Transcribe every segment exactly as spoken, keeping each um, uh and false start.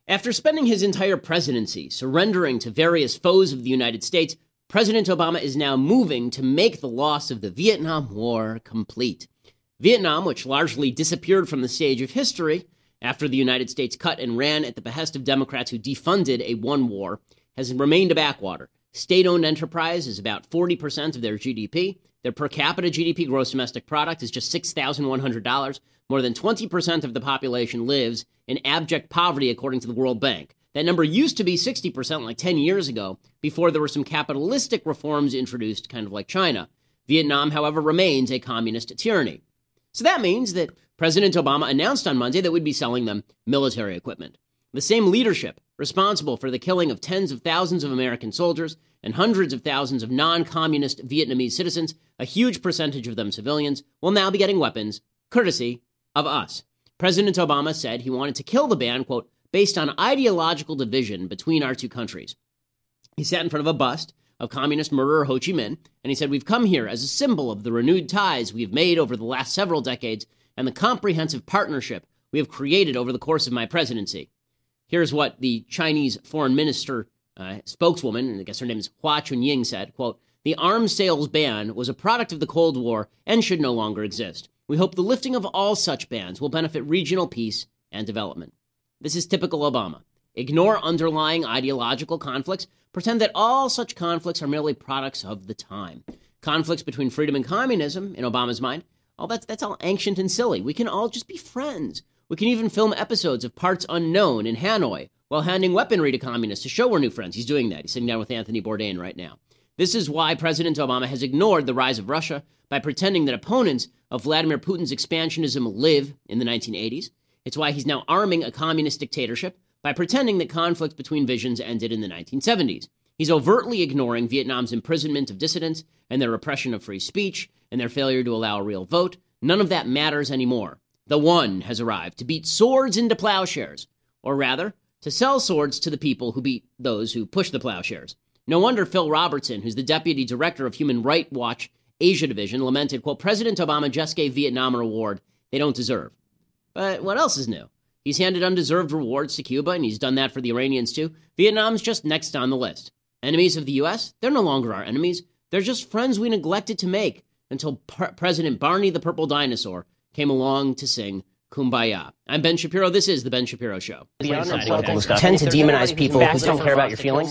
After spending his entire presidency surrendering to various foes of the United States, President Obama is now moving to make the loss of the Vietnam War complete. Vietnam, which largely disappeared from the stage of history after the United States cut and ran at the behest of Democrats who defunded a one war, has remained a backwater. State-owned enterprise is about forty percent of their G D P. Their per capita G D P, gross domestic product, is just six thousand one hundred dollars. More than twenty percent of the population lives in abject poverty, according to the World Bank. That number used to be sixty percent like ten years ago, before there were some capitalistic reforms introduced, kind of like China. Vietnam, however, remains a communist tyranny. So that means that President Obama announced on Monday that we'd be selling them military equipment. The same leadership responsible for the killing of tens of thousands of American soldiers and hundreds of thousands of non-communist Vietnamese citizens, a huge percentage of them civilians, will now be getting weapons, courtesy of us. President Obama said he wanted to kill the ban, quote, based on ideological division between our two countries. He sat in front of a bust of communist murderer Ho Chi Minh, and he said, we've come here as a symbol of the renewed ties we have made over the last several decades and the comprehensive partnership we have created over the course of my presidency. Here's what the Chinese foreign minister uh, spokeswoman, and I guess her name is Hua Chunying, said, quote, the arms sales ban was a product of the Cold War and should no longer exist. We hope the lifting of all such bans will benefit regional peace and development. This is typical Obama. Ignore underlying ideological conflicts. Pretend that all such conflicts are merely products of the time. Conflicts between freedom and communism, in Obama's mind, all that's, that's all ancient and silly. We can all just be friends. We can even film episodes of Parts Unknown in Hanoi while handing weaponry to communists to show we're new friends. He's doing that. He's sitting down with Anthony Bourdain right now. This is why President Obama has ignored the rise of Russia by pretending that opponents of Vladimir Putin's expansionism live in the nineteen eighties. It's why he's now arming a communist dictatorship by pretending that conflict between visions ended in the nineteen seventies. He's overtly ignoring Vietnam's imprisonment of dissidents and their repression of free speech and their failure to allow a real vote. None of that matters anymore. The one has arrived to beat swords into plowshares, or rather, to sell swords to the people who beat those who push the plowshares. No wonder Phil Robertson, who's the deputy director of Human Rights Watch Asia Division, lamented, quote, President Obama just gave Vietnam an award they don't deserve. But what else is new? He's handed undeserved rewards to Cuba, and he's done that for the Iranians too. Vietnam's just next on the list. Enemies of the U S? They're no longer our enemies. They're just friends we neglected to make until P- President Barney the Purple Dinosaur came along to sing Kumbaya. I'm Ben Shapiro. This is The Ben Shapiro Show. The tend to demonize people who don't care about your feelings.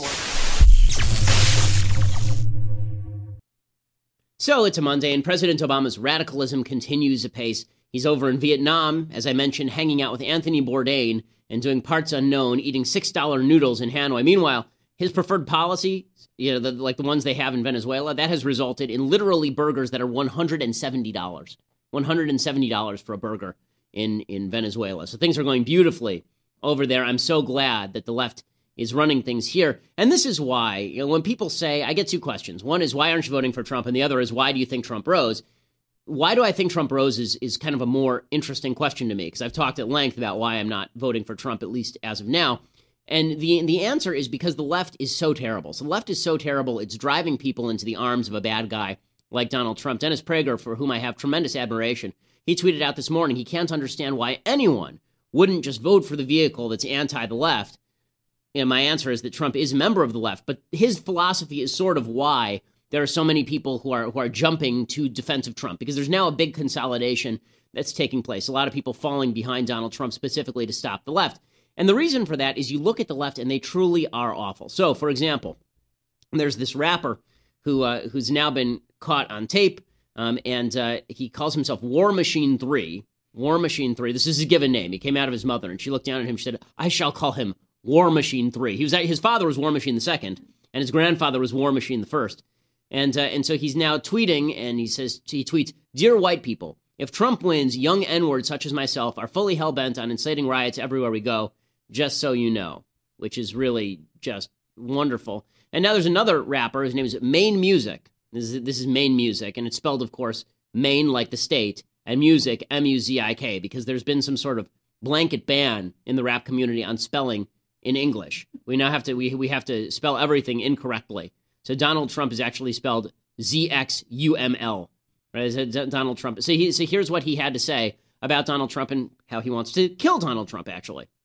So it's a Monday, and President Obama's radicalism continues apace. He's over in Vietnam, as I mentioned, hanging out with Anthony Bourdain and doing Parts Unknown, eating six dollar noodles in Hanoi. Meanwhile, his preferred policy, you know, the, like the ones they have in Venezuela, that has resulted in literally burgers that are one hundred seventy dollars. one hundred seventy dollars for a burger in, in Venezuela. So things are going beautifully over there. I'm so glad that the left is running things here. And this is why, you know, when people say, I get two questions. One is, why aren't you voting for Trump? And the other is, why do you think Trump rose? Why do I think Trump rose is, is kind of a more interesting question to me, because I've talked at length about why I'm not voting for Trump, at least as of now. And the the answer is because the left is so terrible. So the left is so terrible, it's driving people into the arms of a bad guy like Donald Trump. Dennis Prager, for whom I have tremendous admiration, he tweeted out this morning he can't understand why anyone wouldn't just vote for the vehicle that's anti the left. And my answer is that Trump is a member of the left, but his philosophy is sort of why there are so many people who are who are jumping to defense of Trump, because there's now a big consolidation that's taking place. A lot of people falling behind Donald Trump specifically to stop the left. And the reason for that is you look at the left and they truly are awful. So, for example, there's this rapper who uh, who's now been caught on tape, um, and uh, he calls himself War Machine three. War Machine three. This is his given name. He came out of his mother, and she looked down at him and said, I shall call him War Machine three. He was his father was War Machine the second, and his grandfather was War Machine the first. And uh, and so he's now tweeting, and he says he tweets, "Dear white people, if Trump wins, young N-words such as myself are fully hell-bent on inciting riots everywhere we go, just so you know," which is really just wonderful. And now there's another rapper. His name is Maine Music. This is, this is Maine Music, and it's spelled, of course, Maine like the state, and music, M U Z I K, because there's been some sort of blanket ban in the rap community on spelling in English. We now have to we we have to spell everything incorrectly. So Donald Trump is actually spelled Z X U M L, right? Donald Trump. So, he, so here's what he had to say about Donald Trump and how he wants to kill Donald Trump, actually.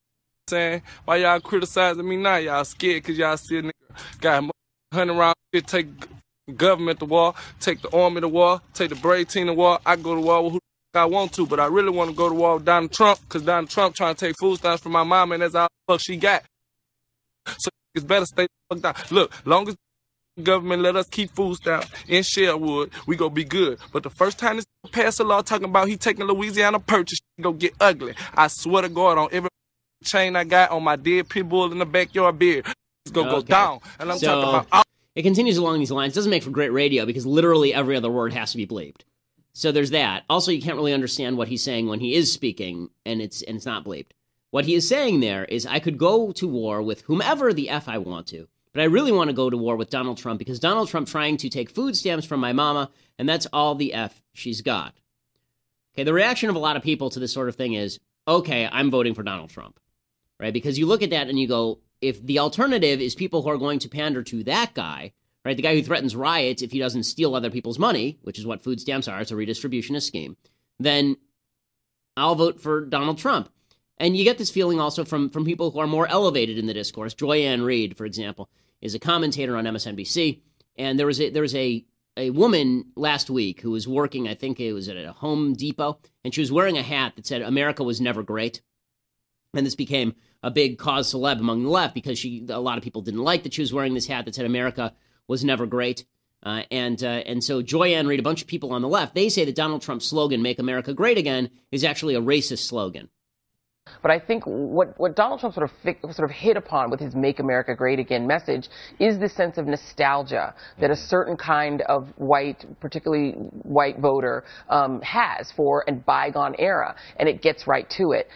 saying? Why y'all criticizing me now? Y'all scared because y'all see a nigga got one hundred rounds, take government to war, take the army to war, take the brave team to war. I go to war with who I want to, but I really want to go to war with Donald Trump because Donald Trump trying to take food stamps from my mama, and that's all the fuck she got. So it's better stay the fuck down. Look, long as the government let us keep food stamps in Sherwood, we gonna be good. But the first time this pass a law talking about he taking Louisiana Purchase, he gonna get ugly. I swear to God, on every chain I got, on my dead pit bull in the backyard beard, it's gonna okay. go down. And I'm so, talking about all- it continues along these lines. It doesn't make for great radio because literally every other word has to be bleeped. So there's that. Also, you can't really understand what he's saying when he is speaking, and it's and it's not bleeped. What he is saying there is, I could go to war with whomever the F I want to, but I really want to go to war with Donald Trump because Donald Trump trying to take food stamps from my mama, and that's all the F she's got. Okay, the reaction of a lot of people to this sort of thing is, okay, I'm voting for Donald Trump, right? Because you look at that and you go, if the alternative is people who are going to pander to that guy, right, the guy who threatens riots if he doesn't steal other people's money, which is what food stamps are, it's a redistributionist scheme, then I'll vote for Donald Trump. And you get this feeling also from, from people who are more elevated in the discourse. Joy Ann Reid, for example, is a commentator on M S N B C, and there was a, there was a, a woman last week who was working, I think it was at a Home Depot, and she was wearing a hat that said, America was never great. And this became a big cause celeb among the left because she a lot of people didn't like that she was wearing this hat that said America was never great. Uh, and uh, and so Joy Ann Reid, a bunch of people on the left, they say that Donald Trump's slogan, Make America Great Again, is actually a racist slogan. But I think what, what Donald Trump sort of fi- sort of hit upon with his Make America Great Again message is this sense of nostalgia that a certain kind of white, particularly white voter, um, has for a bygone era, and it gets right to it.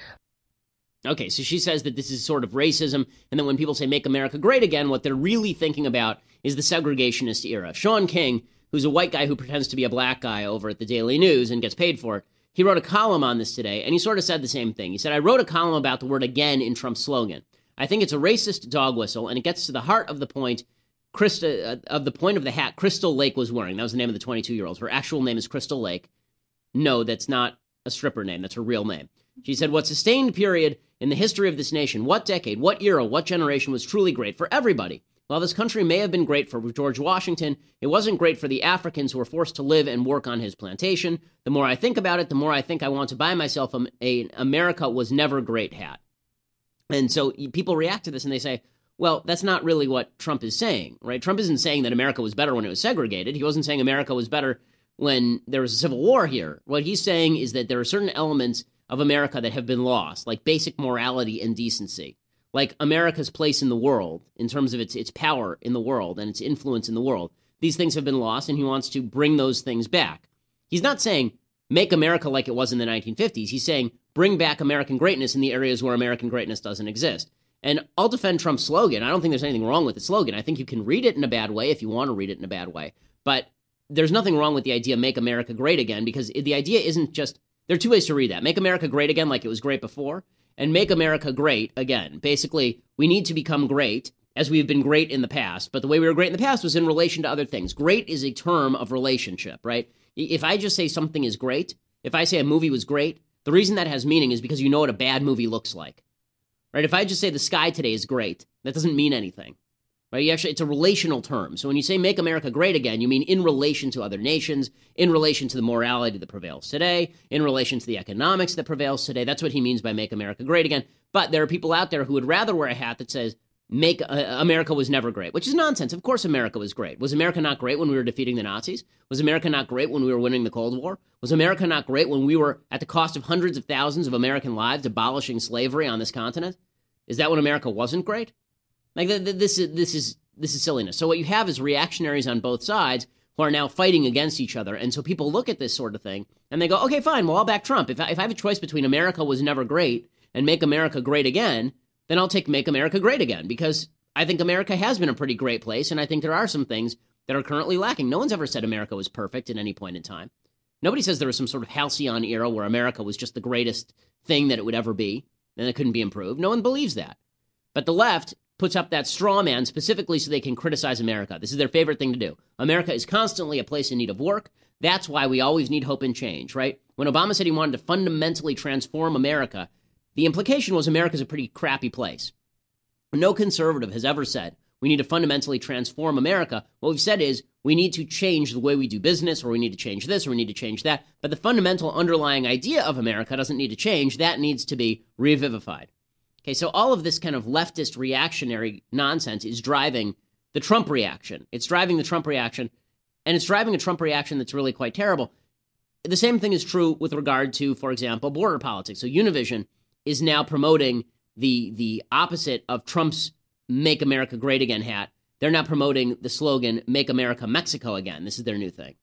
Okay, so she says that this is sort of racism, and then when people say Make America Great Again, what they're really thinking about is the segregationist era. Sean King, who's a white guy who pretends to be a black guy over at the Daily News and gets paid for it, he wrote a column on this today, and he sort of said the same thing. He said, I wrote a column about the word again in Trump's slogan. I think it's a racist dog whistle, and it gets to the heart of the point Krista, uh, of the point of the hat Crystal Lake was wearing. That was the name of the twenty-two-year-old. Her actual name is Crystal Lake. No, that's not a stripper name. That's her real name. She said, what sustained period in the history of this nation, what decade, what era, what generation was truly great for everybody? While this country may have been great for George Washington, it wasn't great for the Africans who were forced to live and work on his plantation. The more I think about it, the more I think I want to buy myself a, a America was never great hat. And so people react to this and they say, well, that's not really what Trump is saying, right? Trump isn't saying that America was better when it was segregated. He wasn't saying America was better when there was a civil war here. What he's saying is that there are certain elements of America that have been lost, like basic morality and decency, like America's place in the world in terms of its its power in the world and its influence in the world. These things have been lost, and he wants to bring those things back. He's not saying make America like it was in the nineteen fifties. He's saying bring back American greatness in the areas where American greatness doesn't exist. And I'll defend Trump's slogan. I don't think there's anything wrong with the slogan. I think you can read it in a bad way if you want to read it in a bad way. But there's nothing wrong with the idea make America great again, because the idea isn't just, there are two ways to read that. Make America great again like it was great before, and make America great again. Basically, we need to become great as we've been great in the past, but the way we were great in the past was in relation to other things. Great is a term of relationship, right? If I just say something is great, if I say a movie was great, the reason that has meaning is because you know what a bad movie looks like, right? If I just say the sky today is great, that doesn't mean anything, right? You actually, it's a relational term. So when you say make America great again, you mean in relation to other nations, in relation to the morality that prevails today, in relation to the economics that prevails today. That's what he means by make America great again. But there are people out there who would rather wear a hat that says make uh, America was never great, which is nonsense. Of course America was great. Was America not great when we were defeating the Nazis? Was America not great when we were winning the Cold War? Was America not great when we were, at the cost of hundreds of thousands of American lives, abolishing slavery on this continent? Is that when America wasn't great? Like, th- th- this is this is this is silliness. So what you have is reactionaries on both sides who are now fighting against each other. And so people look at this sort of thing and they go, okay, fine, well, I'll back Trump. If I, if I have a choice between America was never great and make America great again, then I'll take make America great again, because I think America has been a pretty great place, and I think there are some things that are currently lacking. No one's ever said America was perfect at any point in time. Nobody says there was some sort of halcyon era where America was just the greatest thing that it would ever be, and it couldn't be improved. No one believes that. But the left puts up that straw man specifically so they can criticize America. This is their favorite thing to do. America is constantly a place in need of work. That's why we always need hope and change, right? When Obama said he wanted to fundamentally transform America, the implication was America's a pretty crappy place. No conservative has ever said we need to fundamentally transform America. What we've said is we need to change the way we do business, or we need to change this, or we need to change that. But the fundamental underlying idea of America doesn't need to change. That needs to be revivified. Okay, so all of this kind of leftist reactionary nonsense is driving the Trump reaction. It's driving the Trump reaction, and it's driving a Trump reaction that's really quite terrible. The same thing is true with regard to, for example, border politics. So Univision is now promoting the the opposite of Trump's Make America Great Again hat. They're now promoting the slogan, Make America Mexico Again. This is their new thing.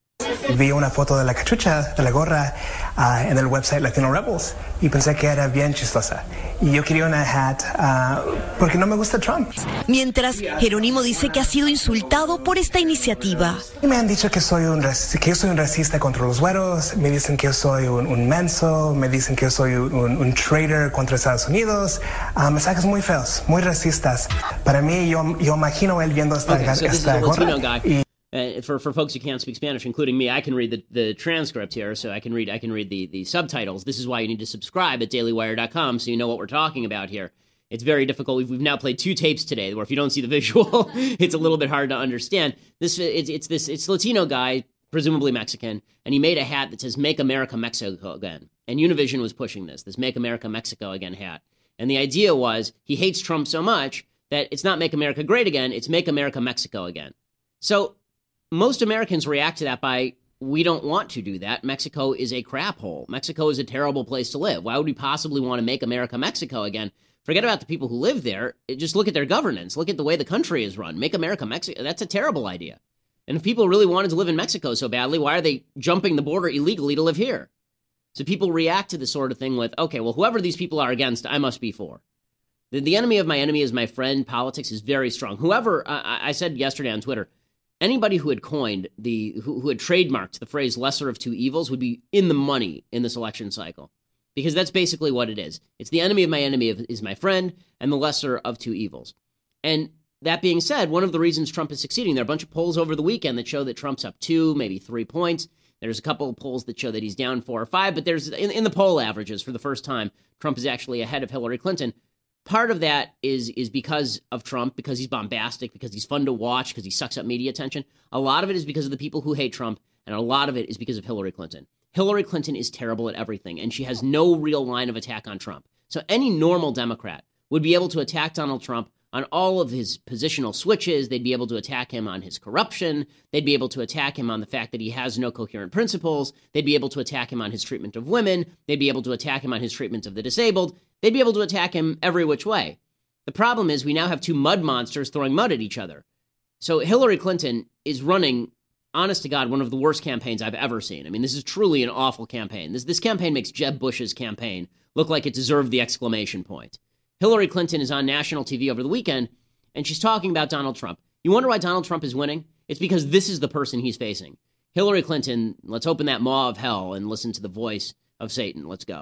Vi una foto de la cachucha, de la gorra, uh, en el website Latino Rebels y pensé que era bien chistosa. Y yo quería una hat uh, porque no me gusta Trump. Mientras, Jerónimo dice que ha sido insultado por esta iniciativa. Y me han dicho que soy un que yo soy un racista contra los güeros, me dicen que yo soy un, un menso, me dicen que yo soy un, un, un traitor contra Estados Unidos, uh, mensajes muy feos, muy racistas. Para mí, yo, yo imagino él viendo esta, okay, so esta gorra. Y, Uh, for for folks who can't speak Spanish, including me, I can read the, the transcript here, so I can read I can read the, the subtitles. This is why you need to subscribe at daily wire dot com so you know what we're talking about here. It's very difficult. We've, we've now played two tapes today, where if you don't see the visual, it's a little bit hard to understand. This it's it's this it's Latino guy, presumably Mexican, and he made a hat that says "Make America Mexico Again." And Univision was pushing this this "Make America Mexico Again" hat. And the idea was he hates Trump so much that it's not "Make America Great Again," it's "Make America Mexico Again." So most Americans react to that by, we don't want to do that. Mexico is a crap hole. Mexico is a terrible place to live. Why would we possibly want to make America Mexico again? Forget about the people who live there. Just look at their governance. Look at the way the country is run. Make America Mexico. That's a terrible idea. And if people really wanted to live in Mexico so badly, why are they jumping the border illegally to live here? So people react to this sort of thing with, okay, well, whoever these people are against, I must be for. The, the enemy of my enemy is my friend. Politics is very strong. Whoever, I, I said yesterday on Twitter, anybody who had coined the, who, who had trademarked the phrase lesser of two evils would be in the money in this election cycle. Because that's basically what it is. It's the enemy of my enemy is my friend, and the lesser of two evils. And that being said, one of the reasons Trump is succeeding, there are a bunch of polls over the weekend that show that Trump's up two, maybe three points. There's a couple of polls that show that he's down four or five, but there's in, in the poll averages, for the first time, Trump is actually ahead of Hillary Clinton. Part of that is is because of Trump, because he's bombastic, because he's fun to watch, because he sucks up media attention. A lot of it is because of the people who hate Trump, and a lot of it is because of Hillary Clinton. Hillary Clinton is terrible at everything, and she has no real line of attack on Trump. So any normal Democrat would be able to attack Donald Trump on all of his positional switches. They'd be able to attack him on his corruption. They'd be able to attack him on the fact that he has no coherent principles. They'd be able to attack him on his treatment of women. They'd be able to attack him on his treatment of the disabled. They'd be able to attack him every which way. The problem is we now have two mud monsters throwing mud at each other. So Hillary Clinton is running, honest to God, one of the worst campaigns I've ever seen. I mean, this is truly an awful campaign. This, this campaign makes Jeb Bush's campaign look like it deserved the exclamation point. Hillary Clinton is on national T V over the weekend, and she's talking about Donald Trump. You wonder why Donald Trump is winning? It's because this is the person he's facing. Hillary Clinton, let's open that maw of hell and listen to the voice of Satan. Let's go.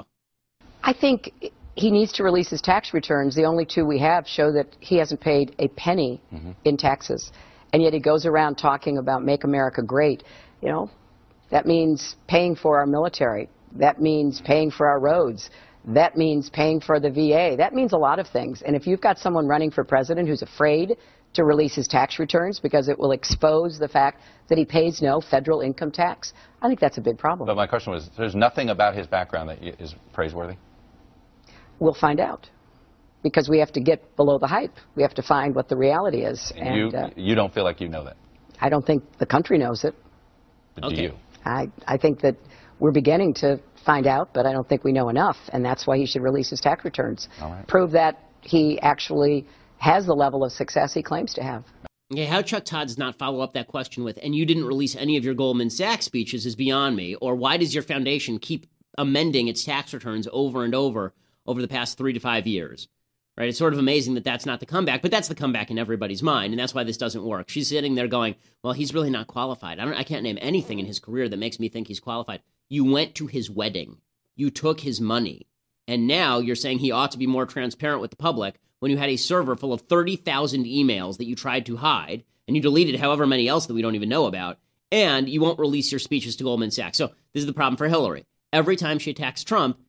I think he needs to release his tax returns. The only two we have show that he hasn't paid a penny mm-hmm. in taxes. And yet he goes around talking about Make America Great. You know, that means paying for our military. That means paying for our roads. That means paying for the V A. That means a lot of things. And if you've got someone running for president who's afraid to release his tax returns because it will expose the fact that he pays no federal income tax, I think that's a big problem. But my question was, there's nothing about his background that is praiseworthy? We'll find out. Because we have to get below the hype. We have to find what the reality is. And, and you, uh, you don't feel like you know that? I don't think the country knows it. But okay. Do you? I, I think that we're beginning to find out, but I don't think we know enough. And that's why he should release his tax returns. All right. Prove that he actually has the level of success he claims to have. Okay, how Chuck Todd does not follow up that question with, and you didn't release any of your Goldman Sachs speeches is beyond me. Or why does your foundation keep amending its tax returns over and over over the past three to five years? Right? It's sort of amazing that that's not the comeback, but that's the comeback in everybody's mind, and that's why this doesn't work. She's sitting there going, well, he's really not qualified. I don't. I can't name anything in his career that makes me think he's qualified. You went to his wedding. You took his money. And now you're saying he ought to be more transparent with the public when you had a server full of thirty thousand emails that you tried to hide, and you deleted however many else that we don't even know about, and you won't release your speeches to Goldman Sachs. So this is the problem for Hillary. Every time she attacks Trump,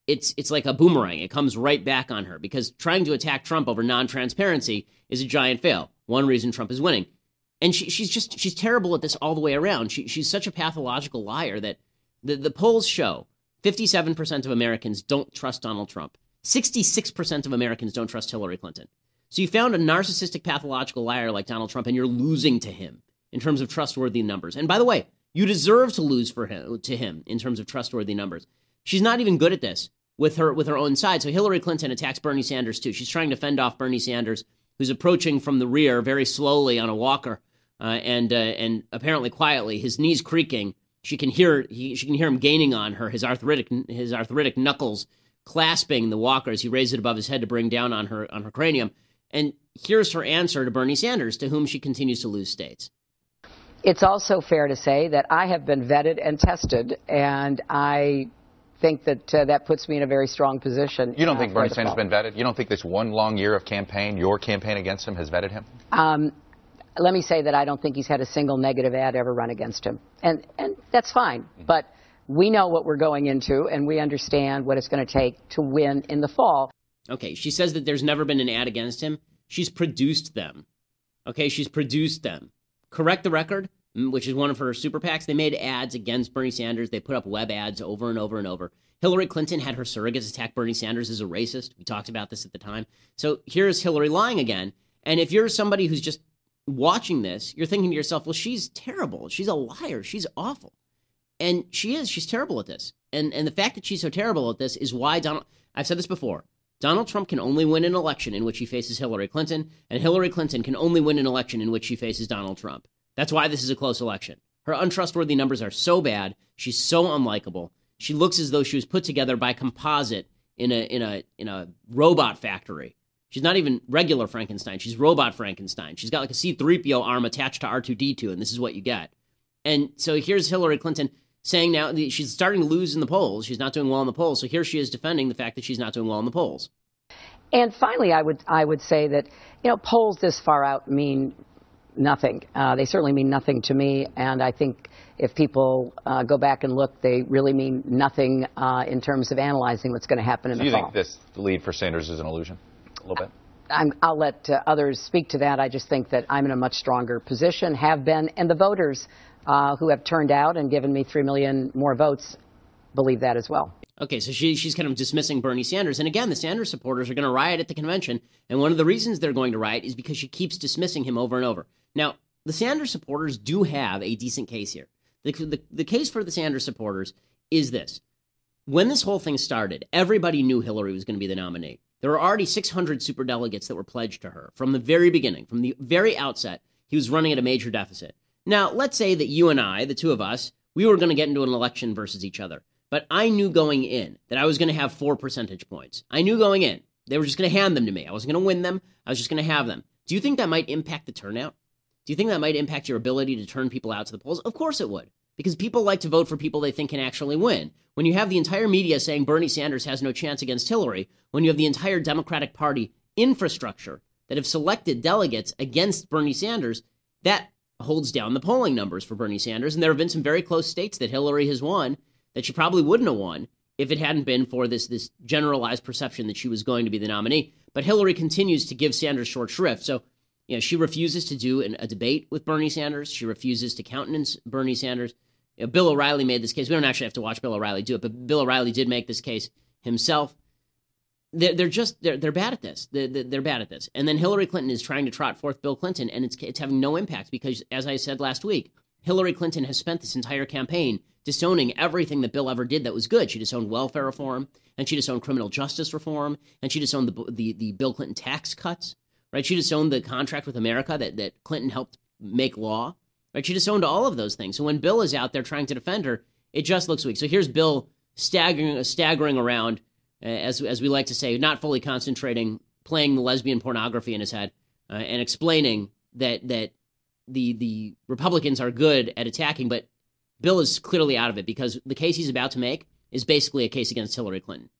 it's it's like a boomerang. It comes right back on her because trying to attack Trump over non-transparency is a giant fail. One reason Trump is winning. And she, she's just, she's terrible at this all the way around. She, she's such a pathological liar that the, the polls show fifty-seven percent of Americans don't trust Donald Trump. sixty-six percent of Americans don't trust Hillary Clinton. So you found a narcissistic, pathological liar like Donald Trump, and you're losing to him in terms of trustworthy numbers. And by the way, you deserve to lose for him, to him in terms of trustworthy numbers. She's not even good at this with her with her own side. So Hillary Clinton attacks Bernie Sanders, too. She's trying to fend off Bernie Sanders, who's approaching from the rear very slowly on a walker. Uh, and uh, and apparently quietly, his knees creaking. She can hear he, she can hear him gaining on her. His arthritic his arthritic knuckles clasping the walker as he raises it above his head to bring down on her on her cranium. And here's her answer to Bernie Sanders, to whom she continues to lose states. It's also fair to say that I have been vetted and tested, and I think that uh, that puts me in a very strong position. You don't uh, think Bernie Sanders has been vetted? You don't think this one long year of campaign, your campaign against him, has vetted him? Um, Let me say that I don't think he's had a single negative ad ever run against him. And and that's fine. Mm-hmm. But we know what we're going into, and we understand what it's going to take to win in the fall. Okay, she says that there's never been an ad against him. She's produced them. Okay, she's produced them. Correct the Record, which is one of her super PACs. They made ads against Bernie Sanders. They put up web ads over and over and over. Hillary Clinton had her surrogates attack Bernie Sanders as a racist. We talked about this at the time. So here's Hillary lying again. And if you're somebody who's just watching this, you're thinking to yourself, well, she's terrible. She's a liar. She's awful. And she is. She's terrible at this. And and the fact that she's so terrible at this is why Donald, I've said this before, Donald Trump can only win an election in which he faces Hillary Clinton, and Hillary Clinton can only win an election in which she faces Donald Trump. That's why this is a close election. Her untrustworthy numbers are so bad. She's so unlikable. She looks as though she was put together by composite in a in a in a robot factory. She's not even regular Frankenstein. She's robot Frankenstein. She's got like a C three P O arm attached to R two D two, and this is what you get. And so here's Hillary Clinton saying now she's starting to lose in the polls. She's not doing well in the polls. So here she is defending the fact that she's not doing well in the polls. And finally, I would I would say that, you know, polls this far out mean nothing. Uh, they certainly mean nothing to me. And I think if people uh, go back and look, they really mean nothing uh, in terms of analyzing what's going to happen in so the fall. You think this lead for Sanders is an illusion? A little bit. I'm, I'll let uh, others speak to that. I just think that I'm in a much stronger position, have been, and the voters uh, who have turned out and given me three million more votes believe that as well. Okay, so she, she's kind of dismissing Bernie Sanders. And again, the Sanders supporters are going to riot at the convention. And one of the reasons they're going to riot is because she keeps dismissing him over and over. Now, the Sanders supporters do have a decent case here. The, the, the case for the Sanders supporters is this. When this whole thing started, everybody knew Hillary was going to be the nominee. There were already six hundred superdelegates that were pledged to her from the very beginning, from the very outset. He was running at a major deficit. Now, let's say that you and I, the two of us, we were going to get into an election versus each other. But I knew going in that I was going to have four percentage points. I knew going in. They were just going to hand them to me. I wasn't going to win them. I was just going to have them. Do you think that might impact the turnout? Do you think that might impact your ability to turn people out to the polls? Of course it would. Because people like to vote for people they think can actually win. When you have the entire media saying Bernie Sanders has no chance against Hillary, when you have the entire Democratic Party infrastructure that have selected delegates against Bernie Sanders, that holds down the polling numbers for Bernie Sanders. And there have been some very close states that Hillary has won that she probably wouldn't have won if it hadn't been for this, this generalized perception that she was going to be the nominee. But Hillary continues to give Sanders short shrift. So, you know, she refuses to do an, a debate with Bernie Sanders. She refuses to countenance Bernie Sanders. You know, Bill O'Reilly made this case. We don't actually have to watch Bill O'Reilly do it, but Bill O'Reilly did make this case himself. They're, they're just, they're, they're bad at this. They're, they're bad at this. And then Hillary Clinton is trying to trot forth Bill Clinton, and it's, it's having no impact because, as I said last week, Hillary Clinton has spent this entire campaign disowning everything that Bill ever did that was good. She disowned welfare reform, and she disowned criminal justice reform, and she disowned the, the, the Bill Clinton tax cuts, right? She disowned the contract with America that, that Clinton helped make law. Right, she disowned all of those things. So when Bill is out there trying to defend her, it just looks weak. So here's Bill staggering, staggering around, uh, as as we like to say, not fully concentrating, playing the lesbian pornography in his head, uh, and explaining that that the the Republicans are good at attacking, but Bill is clearly out of it because the case he's about to make is basically a case against Hillary Clinton.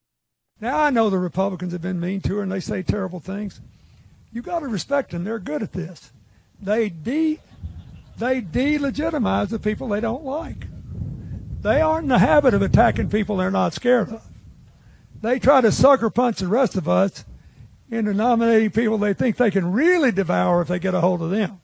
Now I know the Republicans have been mean to her and they say terrible things. You got to respect them. They're good at this. They de They delegitimize the people they don't like. They aren't in the habit of attacking people they're not scared of. they try to sucker punch the rest of us into nominating people they think they can really devour if they get a hold of them.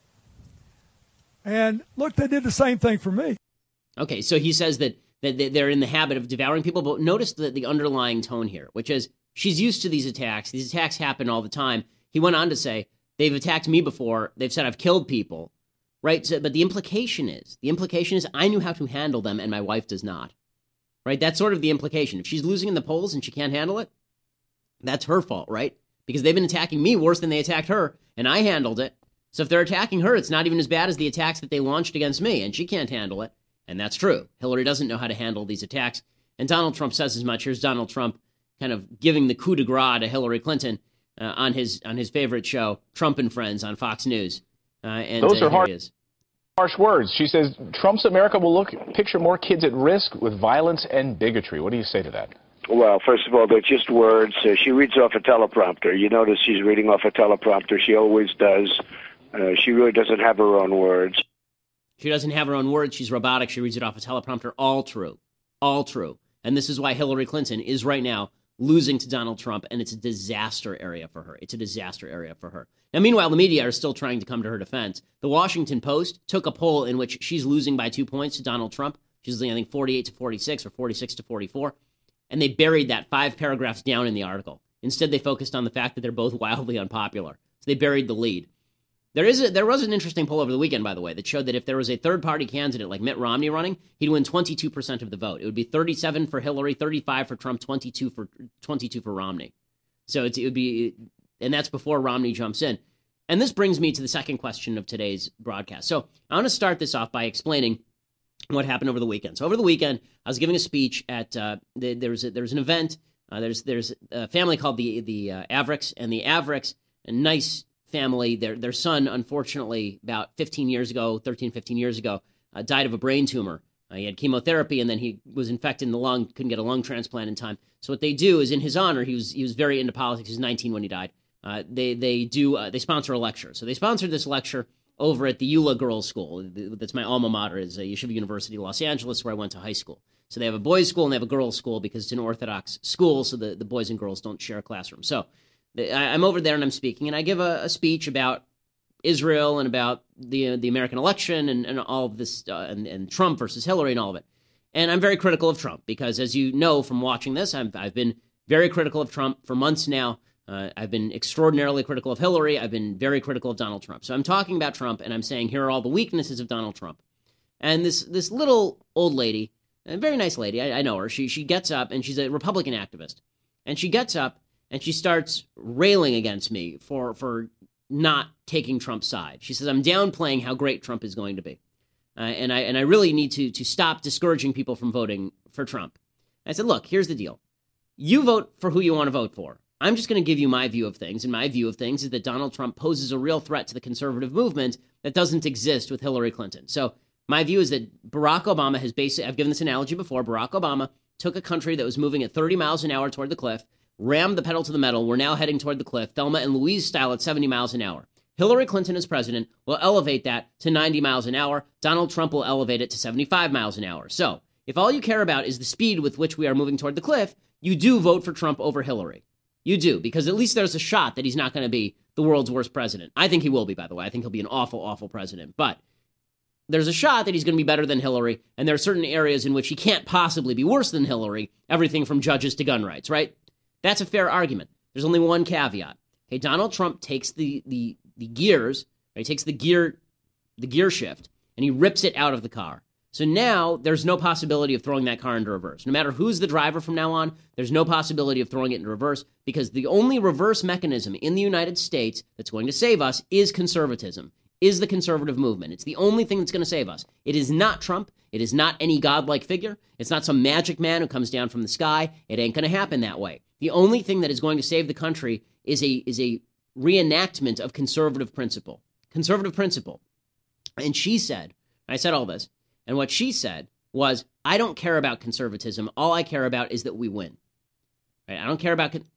And look, they did the same thing for me. Okay, so he says that, that they're in the habit of devouring people, but notice the, the underlying tone here, which is she's used to these attacks. These attacks happen all the time. He went on to say, they've attacked me before. They've said I've killed people, right? So, but the implication is, the implication is I knew how to handle them and my wife does not, right? That's sort of the implication. If she's losing in the polls and she can't handle it, that's her fault, right? Because they've been attacking me worse than they attacked her, and I handled it. So if they're attacking her, it's not even as bad as the attacks that they launched against me, and she can't handle it. And that's true. Hillary doesn't know how to handle these attacks. And Donald Trump says as much. Here's Donald Trump kind of giving the coup de grace to Hillary Clinton uh, on his on his favorite show, Trump and Friends, on Fox News. Uh, and Those uh, are here hard, he is. harsh words. She says Trump's America will look picture more kids at risk with violence and bigotry. What do you say to that? Well, first of all, they're just words. Uh, she reads off a teleprompter. You notice she's reading off a teleprompter. She always does. Uh, she really doesn't have her own words. She doesn't have her own words. She's robotic. She reads it off a teleprompter. All true. All true. And this is why Hillary Clinton is right now losing to Donald Trump, and it's a disaster area for her. It's a disaster area for her. Now, meanwhile, the media are still trying to come to her defense. The Washington Post took a poll in which she's losing by two points to Donald Trump. She's losing, I think, forty-eight to forty-six or forty-six to forty-four. And they buried that five paragraphs down in the article. Instead, they focused on the fact that they're both wildly unpopular. So they buried the lead. There is a, there was an interesting poll over the weekend, by the way, that showed that if there was a third-party candidate like Mitt Romney running, he'd win twenty-two percent of the vote. It would be thirty-seven for Hillary, thirty-five for Trump, twenty-two for twenty-two for Romney. So it's, it would be, and that's before Romney jumps in. And this brings me to the second question of today's broadcast. So I want to start this off by explaining what happened over the weekend. So over the weekend, I was giving a speech at uh, the, there was a, there was an event. Uh, there's there's a family called the the uh, Avricks, and the Avricks, a nice family. Their their son, unfortunately, about fifteen years ago, thirteen, fifteen years ago, uh, died of a brain tumor. Uh, he had chemotherapy, and then he was infected in the lung, couldn't get a lung transplant in time. So what they do is, in his honor, he was he was very into politics. He was nineteen when he died. Uh, they they do uh, they sponsor a lecture. So they sponsored this lecture over at the E U L A Girls School. That's my alma mater, is uh, Yeshiva University, Los Angeles, where I went to high school. So they have a boys' school and they have a girls' school because it's an Orthodox school, so the, the boys and girls don't share a classroom. So the, I, I'm over there and I'm speaking, and I give a, a speech about Israel and about the uh, the American election and, and all of this, uh, and, and Trump versus Hillary and all of it. And I'm very critical of Trump because, as you know from watching this, I've, I've been very critical of Trump for months now. Uh, I've been extraordinarily critical of Hillary. I've been very critical of Donald Trump. So I'm talking about Trump, and I'm saying here are all the weaknesses of Donald Trump. And this this little old lady, a very nice lady, I, I know her, she she gets up, and she's a Republican activist. And she gets up, and she starts railing against me for, for not taking Trump's side. She says, I'm downplaying how great Trump is going to be. Uh, and I and I really need to to stop discouraging people from voting for Trump. I said, look, here's the deal. You vote for who you want to vote for. I'm just going to give you my view of things, and my view of things is that Donald Trump poses a real threat to the conservative movement that doesn't exist with Hillary Clinton. So my view is that Barack Obama has basically, I've given this analogy before, Barack Obama took a country that was moving at thirty miles an hour toward the cliff, rammed the pedal to the metal, we're now heading toward the cliff, Thelma and Louise style at seventy miles an hour. Hillary Clinton as president will elevate that to ninety miles an hour. Donald Trump will elevate it to seventy-five miles an hour. So if all you care about is the speed with which we are moving toward the cliff, you do vote for Trump over Hillary. You do, because at least there's a shot that he's not going to be the world's worst president. I think he will be, by the way. I think he'll be an awful, awful president. But there's a shot that he's going to be better than Hillary, and there are certain areas in which he can't possibly be worse than Hillary, everything from judges to gun rights, right? That's a fair argument. There's only one caveat. Okay, Donald Trump takes the the the gears, right? He takes the gear the gear shift, and he rips it out of the car. So now there's no possibility of throwing that car into reverse. No matter who's the driver from now on, there's no possibility of throwing it into reverse because the only reverse mechanism in the United States that's going to save us is conservatism, is the conservative movement. It's the only thing that's going to save us. It is not Trump. It is not any godlike figure. It's not some magic man who comes down from the sky. It ain't going to happen that way. The only thing that is going to save the country is a is a reenactment of conservative principle. Conservative principle. And she said, and I said all this, and what she said was, I don't care about conservatism. All I care about is that we win. Right? I don't care about... Con-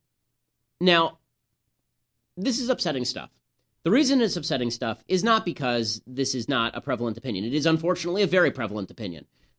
now, this is upsetting stuff. The reason it's upsetting stuff is not because this is not a prevalent opinion. It is, unfortunately, a very prevalent opinion.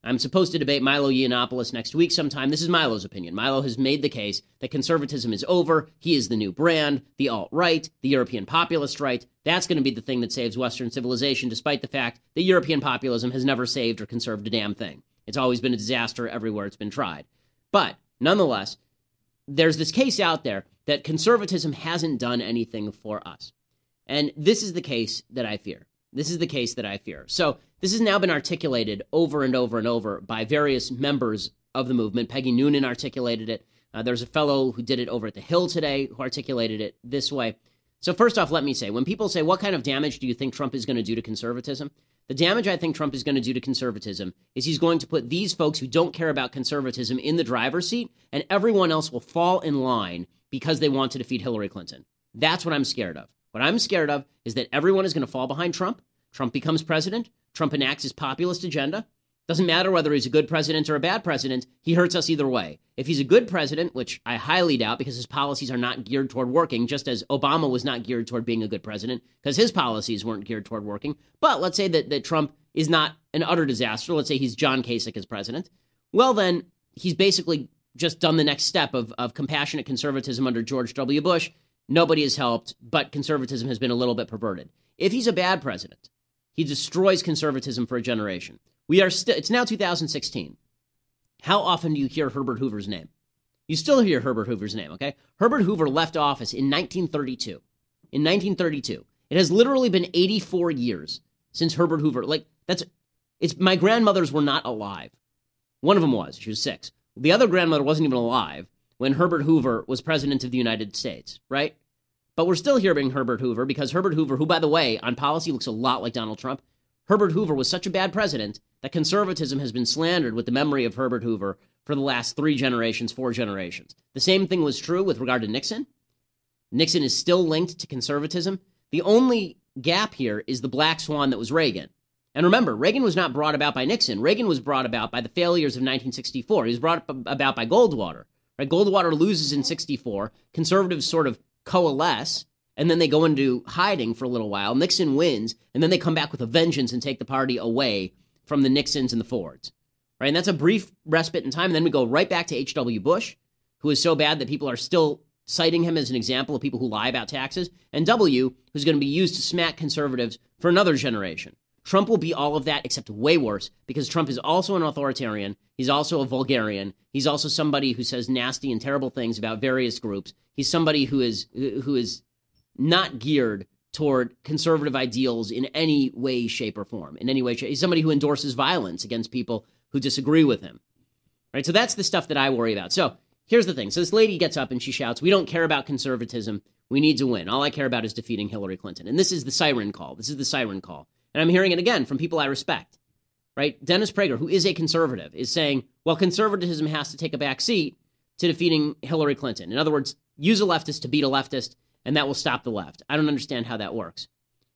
I'm supposed to debate Milo Yiannopoulos next week sometime. This is Milo's opinion. Milo has made the case that conservatism is over. He is the new brand, the alt-right, the European populist right. That's going to be the thing that saves Western civilization, despite the fact that European populism has never saved or conserved a damn thing. It's always been a disaster everywhere it's been tried. But nonetheless, there's this case out there that conservatism hasn't done anything for us. And this is the case that I fear. This is the case that I fear. So this has now been articulated over and over and over by various members of the movement. Peggy Noonan articulated it. Uh, there's a fellow who did it over at the Hill today who articulated it this way. So first off, let me say, when people say, what kind of damage do you think Trump is going to do to conservatism? The damage I think Trump is going to do to conservatism is he's going to put these folks who don't care about conservatism in the driver's seat, and everyone else will fall in line because they want to defeat Hillary Clinton. That's what I'm scared of. What I'm scared of is that everyone is going to fall behind Trump. Trump becomes president. Trump enacts his populist agenda. Doesn't matter whether he's a good president or a bad president. He hurts us either way. If he's a good president, which I highly doubt because his policies are not geared toward working, just as Obama was not geared toward being a good president because his policies weren't geared toward working. But let's say that, that Trump is not an utter disaster. Let's say he's John Kasich as president. Well, then he's basically just done the next step of, of compassionate conservatism under George W. Bush. Nobody has helped, but conservatism has been a little bit perverted. If he's a bad president, he destroys conservatism for a generation. We are still, it's now two thousand sixteen. How often do you hear Herbert Hoover's name? You still hear Herbert Hoover's name, okay? Herbert Hoover left office in nineteen thirty-two. In nineteen thirty-two. It has literally been eighty-four years since Herbert Hoover, like, that's, it's, my grandmothers were not alive. One of them was, she was six. The other grandmother wasn't even alive when Herbert Hoover was president of the United States, right? But we're still hearing Herbert Hoover because Herbert Hoover, who, by the way, on policy looks a lot like Donald Trump, Herbert Hoover was such a bad president that conservatism has been slandered with the memory of Herbert Hoover for the last three generations, four generations. The same thing was true with regard to Nixon. Nixon is still linked to conservatism. The only gap here is the black swan that was Reagan. And remember, Reagan was not brought about by Nixon. Reagan was brought about by the failures of nineteen sixty-four. He was brought about by Goldwater. Right? Goldwater loses in sixty-four. Conservatives sort of coalesce, and then they go into hiding for a little while. Nixon wins, and then they come back with a vengeance and take the party away from the Nixons and the Fords. Right? And that's a brief respite in time. And then we go right back to H W. Bush, who is so bad that people are still citing him as an example of people who lie about taxes, and W, who's going to be used to smack conservatives for another generation. Trump will be all of that, except way worse, because Trump is also an authoritarian. He's also a vulgarian. He's also somebody who says nasty and terrible things about various groups. He's somebody who is who is not geared toward conservative ideals in any way, shape, or form. In any way, shape. He's somebody who endorses violence against people who disagree with him. Right? So that's the stuff that I worry about. So here's the thing. So this lady gets up and she shouts, "We don't care about conservatism. We need to win. All I care about is defeating Hillary Clinton." And this is the siren call. This is the siren call. And I'm hearing it again from people I respect. Right? Dennis Prager, who is a conservative, is saying, well, conservatism has to take a back seat to defeating Hillary Clinton. In other words, use a leftist to beat a leftist, and that will stop the left. I don't understand how that works.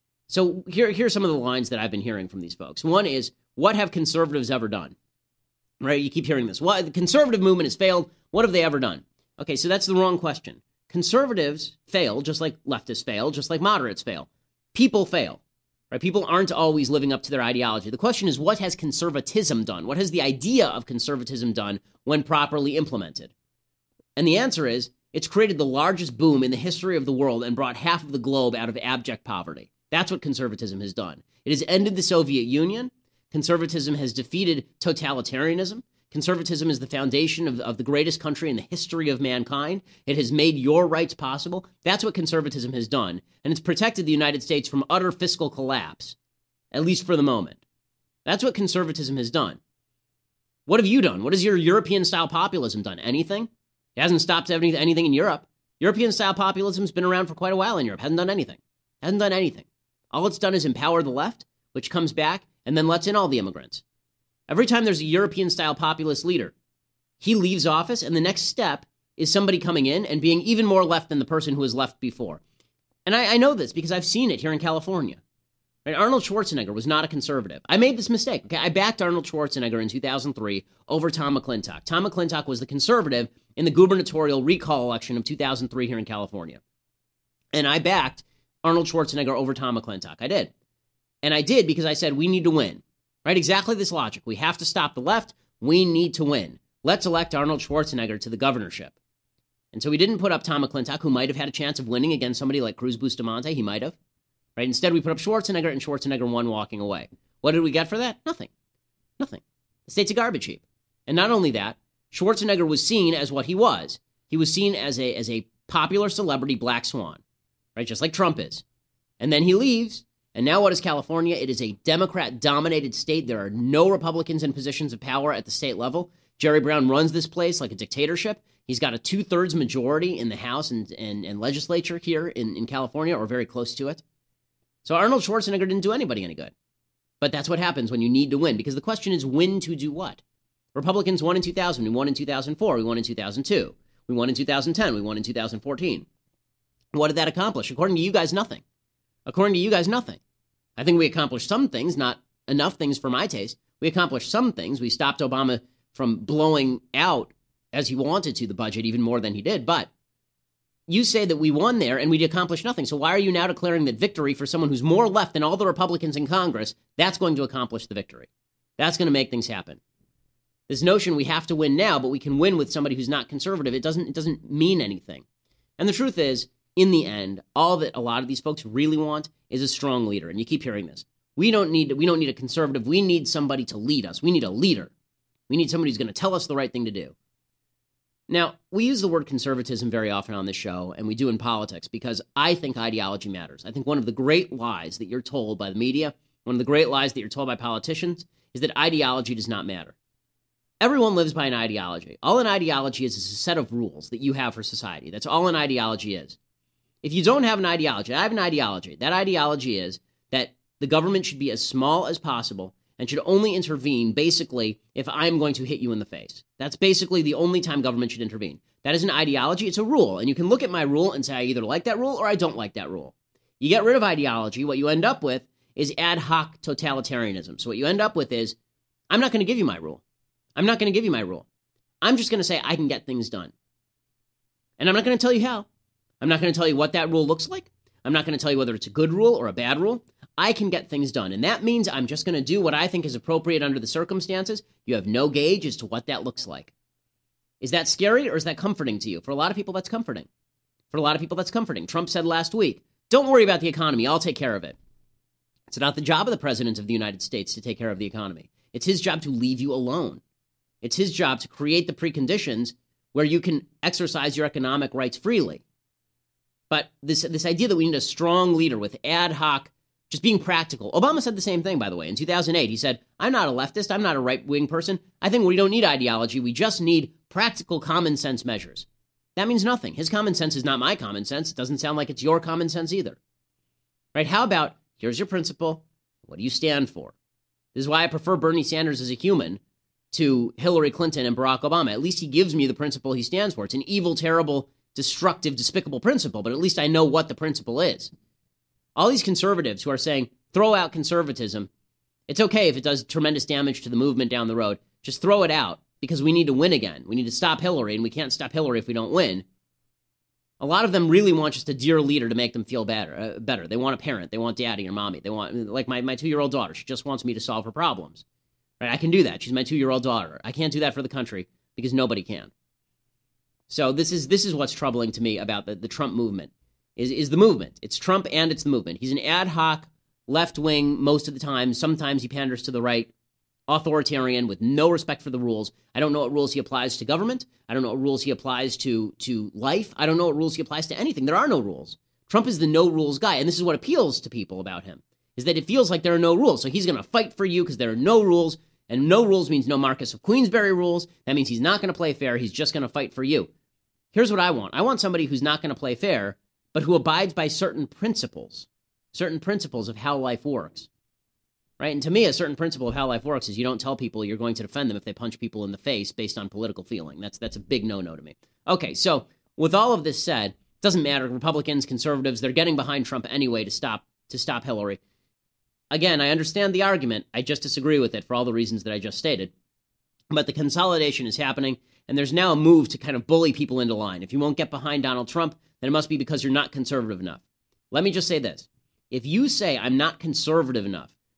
So here, here are some of the lines that I've been hearing from these folks. One is, what have conservatives ever done? Right? You keep hearing this. What, the conservative movement has failed. What have they ever done? Okay, so that's the wrong question. Conservatives fail, just like leftists fail, just like moderates fail. People fail. Right? People aren't always living up to their ideology. The question is, what has conservatism done? What has the idea of conservatism done when properly implemented? And the answer is, it's created the largest boom in the history of the world and brought half of the globe out of abject poverty. That's what conservatism has done. It has ended the Soviet Union. Conservatism has defeated totalitarianism. Conservatism is the foundation of, of the greatest country in the history of mankind. It has made your rights possible. That's what conservatism has done. And it's protected the United States from utter fiscal collapse, at least for the moment. That's what conservatism has done. What have you done? What has your European-style populism done? Anything? It hasn't stopped any, anything in Europe. European-style populism has been around for quite a while in Europe. Hasn't done anything. Hasn't done anything. All it's done is empower the left, which comes back and then lets in all the immigrants. Every time there's a European-style populist leader, he leaves office, and the next step is somebody coming in and being even more left than the person who was left before. And I, I know this because I've seen it here in California. Right? Arnold Schwarzenegger was not a conservative. I made this mistake. Okay? I backed Arnold Schwarzenegger in two thousand three over Tom McClintock. Tom McClintock was the conservative in the gubernatorial recall election of two thousand three here in California. And I backed Arnold Schwarzenegger over Tom McClintock. I did. And I did because I said, we need to win. Right? Exactly this logic. We have to stop the left. We need to win. Let's elect Arnold Schwarzenegger to the governorship. And so we didn't put up Tom McClintock, who might have had a chance of winning against somebody like Cruz Bustamante. He might have. Right? Instead, we put up Schwarzenegger, and Schwarzenegger won walking away. What did we get for that? Nothing. Nothing. The state's a garbage heap. And not only that, Schwarzenegger was seen as what he was. He was seen as a as a popular celebrity black swan, right? Just like Trump is. And then he leaves. And now what is California? It is a Democrat-dominated state. There are no Republicans in positions of power at the state level. Jerry Brown runs this place like a dictatorship. He's got a two-thirds majority in the House and, and, and legislature here in, in California, or very close to it. So Arnold Schwarzenegger didn't do anybody any good. But that's what happens when you need to win, because the question is win to do what? Republicans won in two thousand. We won in two thousand four. We won in two thousand two. We won in two thousand ten. We won in two thousand fourteen. What did that accomplish? According to you guys, nothing. According to you guys, nothing. I think we accomplished some things, not enough things for my taste. We accomplished some things. We stopped Obama from blowing out, as he wanted to, the budget even more than he did. But you say that we won there and we accomplished nothing. So why are you now declaring that victory for someone who's more left than all the Republicans in Congress, that's going to accomplish the victory? That's going to make things happen. This notion we have to win now, but we can win with somebody who's not conservative, it doesn't, it doesn't mean anything. And the truth is, in the end, all that a lot of these folks really want is a strong leader. And you keep hearing this. We don't need, we don't need a conservative. We need somebody to lead us. We need a leader. We need somebody who's going to tell us the right thing to do. Now, we use the word conservatism very often on this show, and we do in politics, because I think ideology matters. I think one of the great lies that you're told by the media, one of the great lies that you're told by politicians, is that ideology does not matter. Everyone lives by an ideology. All an ideology is is a set of rules that you have for society. That's all an ideology is. If you don't have an ideology, I have an ideology. That ideology is that the government should be as small as possible and should only intervene, basically, if I'm going to hit you in the face. That's basically the only time government should intervene. That is an ideology. It's a rule. And you can look at my rule and say, I either like that rule or I don't like that rule. You get rid of ideology, what you end up with is ad hoc totalitarianism. So what you end up with is, I'm not going to give you my rule. I'm not going to give you my rule. I'm just going to say I can get things done. And I'm not going to tell you how. I'm not going to tell you what that rule looks like. I'm not going to tell you whether it's a good rule or a bad rule. I can get things done. And that means I'm just going to do what I think is appropriate under the circumstances. You have no gauge as to what that looks like. Is that scary or is that comforting to you? For a lot of people, that's comforting. For a lot of people, that's comforting. Trump said last week, don't worry about the economy. I'll take care of it. It's not the job of the president of the United States to take care of the economy. It's his job to leave you alone. It's his job to create the preconditions where you can exercise your economic rights freely. But this this idea that we need a strong leader with ad hoc, just being practical. Obama said the same thing, by the way. In two thousand eight, he said, I'm not a leftist. I'm not a right-wing person. I think we don't need ideology. We just need practical common sense measures. That means nothing. His common sense is not my common sense. It doesn't sound like it's your common sense either. Right? How about, here's your principle. What do you stand for? This is why I prefer Bernie Sanders as a human to Hillary Clinton and Barack Obama. At least he gives me the principle he stands for. It's an evil, terrible, destructive, despicable principle, but at least I know what the principle is. All these conservatives who are saying, throw out conservatism, it's okay if it does tremendous damage to the movement down the road. Just throw it out, because we need to win again. We need to stop Hillary, and we can't stop Hillary if we don't win. A lot of them really want just a dear leader to make them feel better. Uh, better. They want a parent. They want daddy or mommy. They want, like my, my two-year-old daughter. She just wants me to solve her problems. Right? I can do that. She's my two-year-old daughter. I can't do that for the country because nobody can. So this is this is what's troubling to me about the, the Trump movement, is, is the movement. It's Trump and it's the movement. He's an ad hoc left-wing most of the time. Sometimes he panders to the right, authoritarian with no respect for the rules. I don't know what rules he applies to government. I don't know what rules he applies to, to life. I don't know what rules he applies to anything. There are no rules. Trump is the no-rules guy, and this is what appeals to people about him, is that it feels like there are no rules. So he's going to fight for you because there are no rules. And no rules means no Marcus of Queensberry rules. That means he's not going to play fair. He's just going to fight for you. Here's what I want. I want somebody who's not going to play fair, but who abides by certain principles, certain principles of how life works. Right? And to me, a certain principle of how life works is you don't tell people you're going to defend them if they punch people in the face based on political feeling. That's that's a big no-no to me. Okay, so with all of this said, it doesn't matter. Republicans, conservatives, they're getting behind Trump anyway to stop to stop Hillary. Again, I understand the argument. I just disagree with it for all the reasons that I just stated. But the consolidation is happening, and there's now a move to kind of bully people into line. If you won't get behind Donald Trump, then it must be because you're not conservative enough. Let me just say this. If you say I'm not conservative enough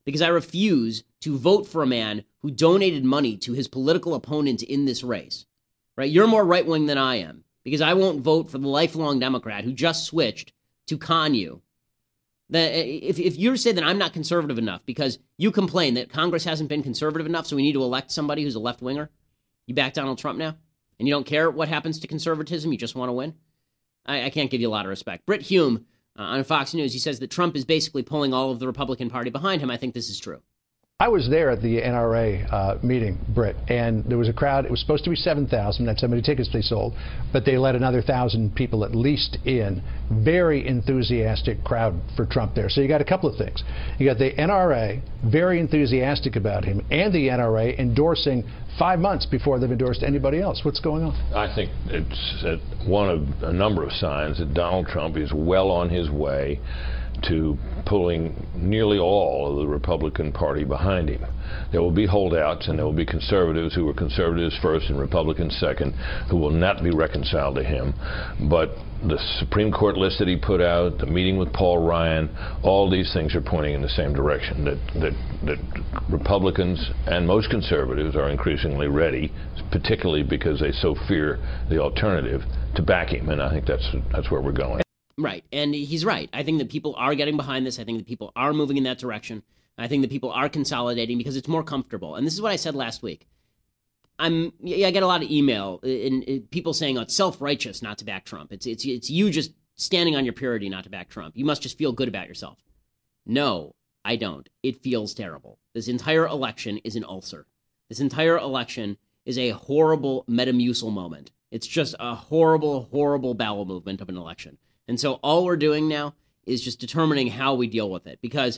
because I refuse to vote for a man who donated money to his political opponent in this race. Right? You're more right-wing than I am, because I won't vote for the lifelong Democrat who just switched to con you. That if, if you say that I'm not conservative enough because you complain that Congress hasn't been conservative enough, so we need to elect somebody who's a left-winger, you back Donald Trump now? And you don't care what happens to conservatism, you just want to win? I, I can't give you a lot of respect. Britt Hume uh, on Fox News, he says that Trump is basically pulling all of the Republican Party behind him. I think this is true. I was there at the N R A uh, meeting, Britt, and there was a crowd. It was supposed to be seven thousand. That's how many tickets they sold, but they let another one thousand people at least in. Very enthusiastic crowd for Trump there. So you got a couple of things. You got the N R A very enthusiastic about him, and the N R A endorsing five months before they've endorsed anybody else. What's going on? I think it's uh, one of a number of signs that Donald Trump is well on his way to pulling nearly all of the Republican Party behind him. There will be holdouts and there will be conservatives who are conservatives first and Republicans second who will not be reconciled to him. But the Supreme Court list that he put out, the meeting with Paul Ryan, all these things are pointing in the same direction, that, that, that Republicans and most conservatives are increasingly ready, particularly because they so fear the alternative, to back him. And I think that's, that's where we're going. Right, and he's right. I think that people are getting behind this. I think that people are moving in that direction. I think that people are consolidating because it's more comfortable. And this is what I said last week. I'm, yeah, I get a lot of email and, and people saying, oh, it's self-righteous not to back Trump. It's, it's, it's you just standing on your purity not to back Trump. You must just feel good about yourself. No, I don't. It feels terrible. This entire election is an ulcer. This entire election is a horrible Metamucil moment. It's just a horrible, horrible bowel movement of an election. And so all we're doing now is just determining how we deal with it. Because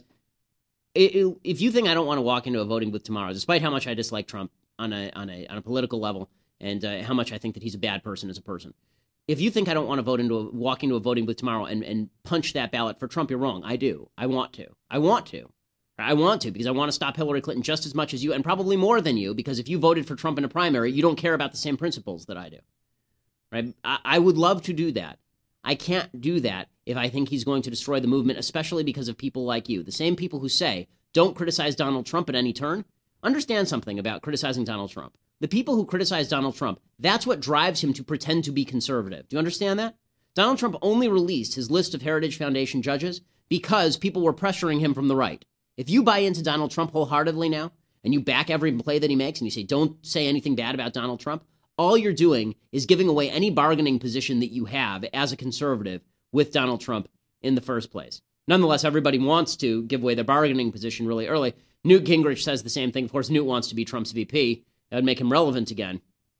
it, it, if you think I don't want to walk into a voting booth tomorrow, despite how much I dislike Trump on a on a on a political level and uh, how much I think that he's a bad person as a person, if you think I don't want to vote into a, walk into a voting booth tomorrow and, and punch that ballot for Trump, you're wrong. I do. I want to. I want to. I want to because I want to stop Hillary Clinton just as much as you and probably more than you, because if you voted for Trump in a primary, you don't care about the same principles that I do. Right? I, I would love to do that. I can't do that if I think he's going to destroy the movement, especially because of people like you. The same people who say, don't criticize Donald Trump at any turn. Understand something about criticizing Donald Trump. The people who criticize Donald Trump, that's what drives him to pretend to be conservative. Do you understand that? Donald Trump only released his list of Heritage Foundation judges because people were pressuring him from the right. If you buy into Donald Trump wholeheartedly now, and you back every play that he makes, and you say, don't say anything bad about Donald Trump, all you're doing is giving away any bargaining position that you have as a conservative with Donald Trump in the first place. Nonetheless, everybody wants to give away their bargaining position really early. Newt Gingrich says the same thing. Of course, Newt wants to be Trump's V P. That would make him relevant again.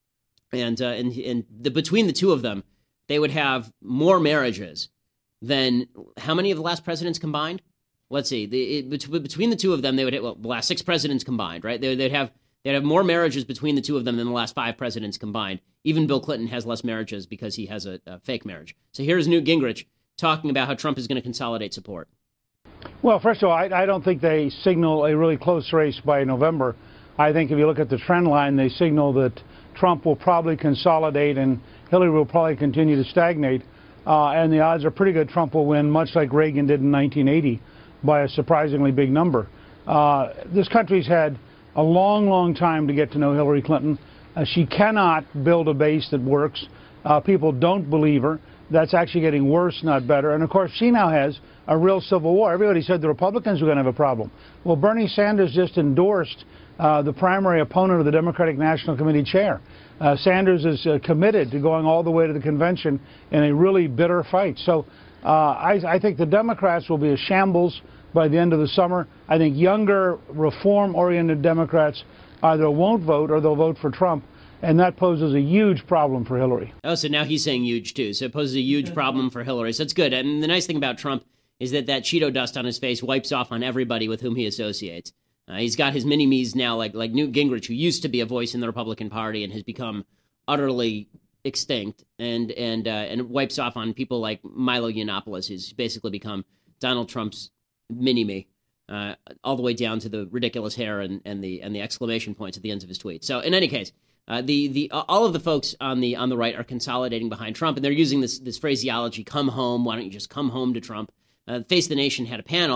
And uh, and, and the, between the two of them, they would have more marriages than how many of the last presidents combined? Let's see. The, it, between the two of them, they would have, well, the last six presidents combined, right? They, they'd have they'd have more marriages between the two of them than the last five presidents combined. Even Bill Clinton has less marriages because he has a, a fake marriage. So here's Newt Gingrich talking about how Trump is going to consolidate support. Well, first of all, I, I don't think they signal a really close race by November. I think if you look at the trend line, they signal that Trump will probably consolidate and Hillary will probably continue to stagnate. Uh, and the odds are pretty good Trump will win, much like Reagan did in nineteen eighty, by a surprisingly big number. Uh, this country's had a long, long time to get to know Hillary Clinton. Uh, she cannot build a base that works. Uh, people don't believe her. That's actually getting worse, not better. And, of course, she now has a real civil war. Everybody said the Republicans were going to have a problem. Well, Bernie Sanders just endorsed uh, the primary opponent of the Democratic National Committee chair. Uh, Sanders is uh, committed to going all the way to the convention in a really bitter fight. So uh, I, I think the Democrats will be a shambles by the end of the summer. I think younger, reform-oriented Democrats either won't vote or they'll vote for Trump, and that poses a huge problem for Hillary. Oh, so now he's saying huge, too. So it poses a huge problem for Hillary. So it's good. And the nice thing about Trump is that that Cheeto dust on his face wipes off on everybody with whom he associates. Uh, he's got his mini-me's now, like like Newt Gingrich, who used to be a voice in the Republican Party and has become utterly extinct, and and uh, and it wipes off on people like Milo Yiannopoulos, who's basically become Donald Trump's mini-me, uh, all the way down to the ridiculous hair and, and the and the exclamation points at the ends of his tweets. So in any case, uh, the the uh, all of the folks on the on the right are consolidating behind Trump, and they're using this this phraseology: "Come home. Why don't you just come home to Trump?" Uh, Face the Nation had a panel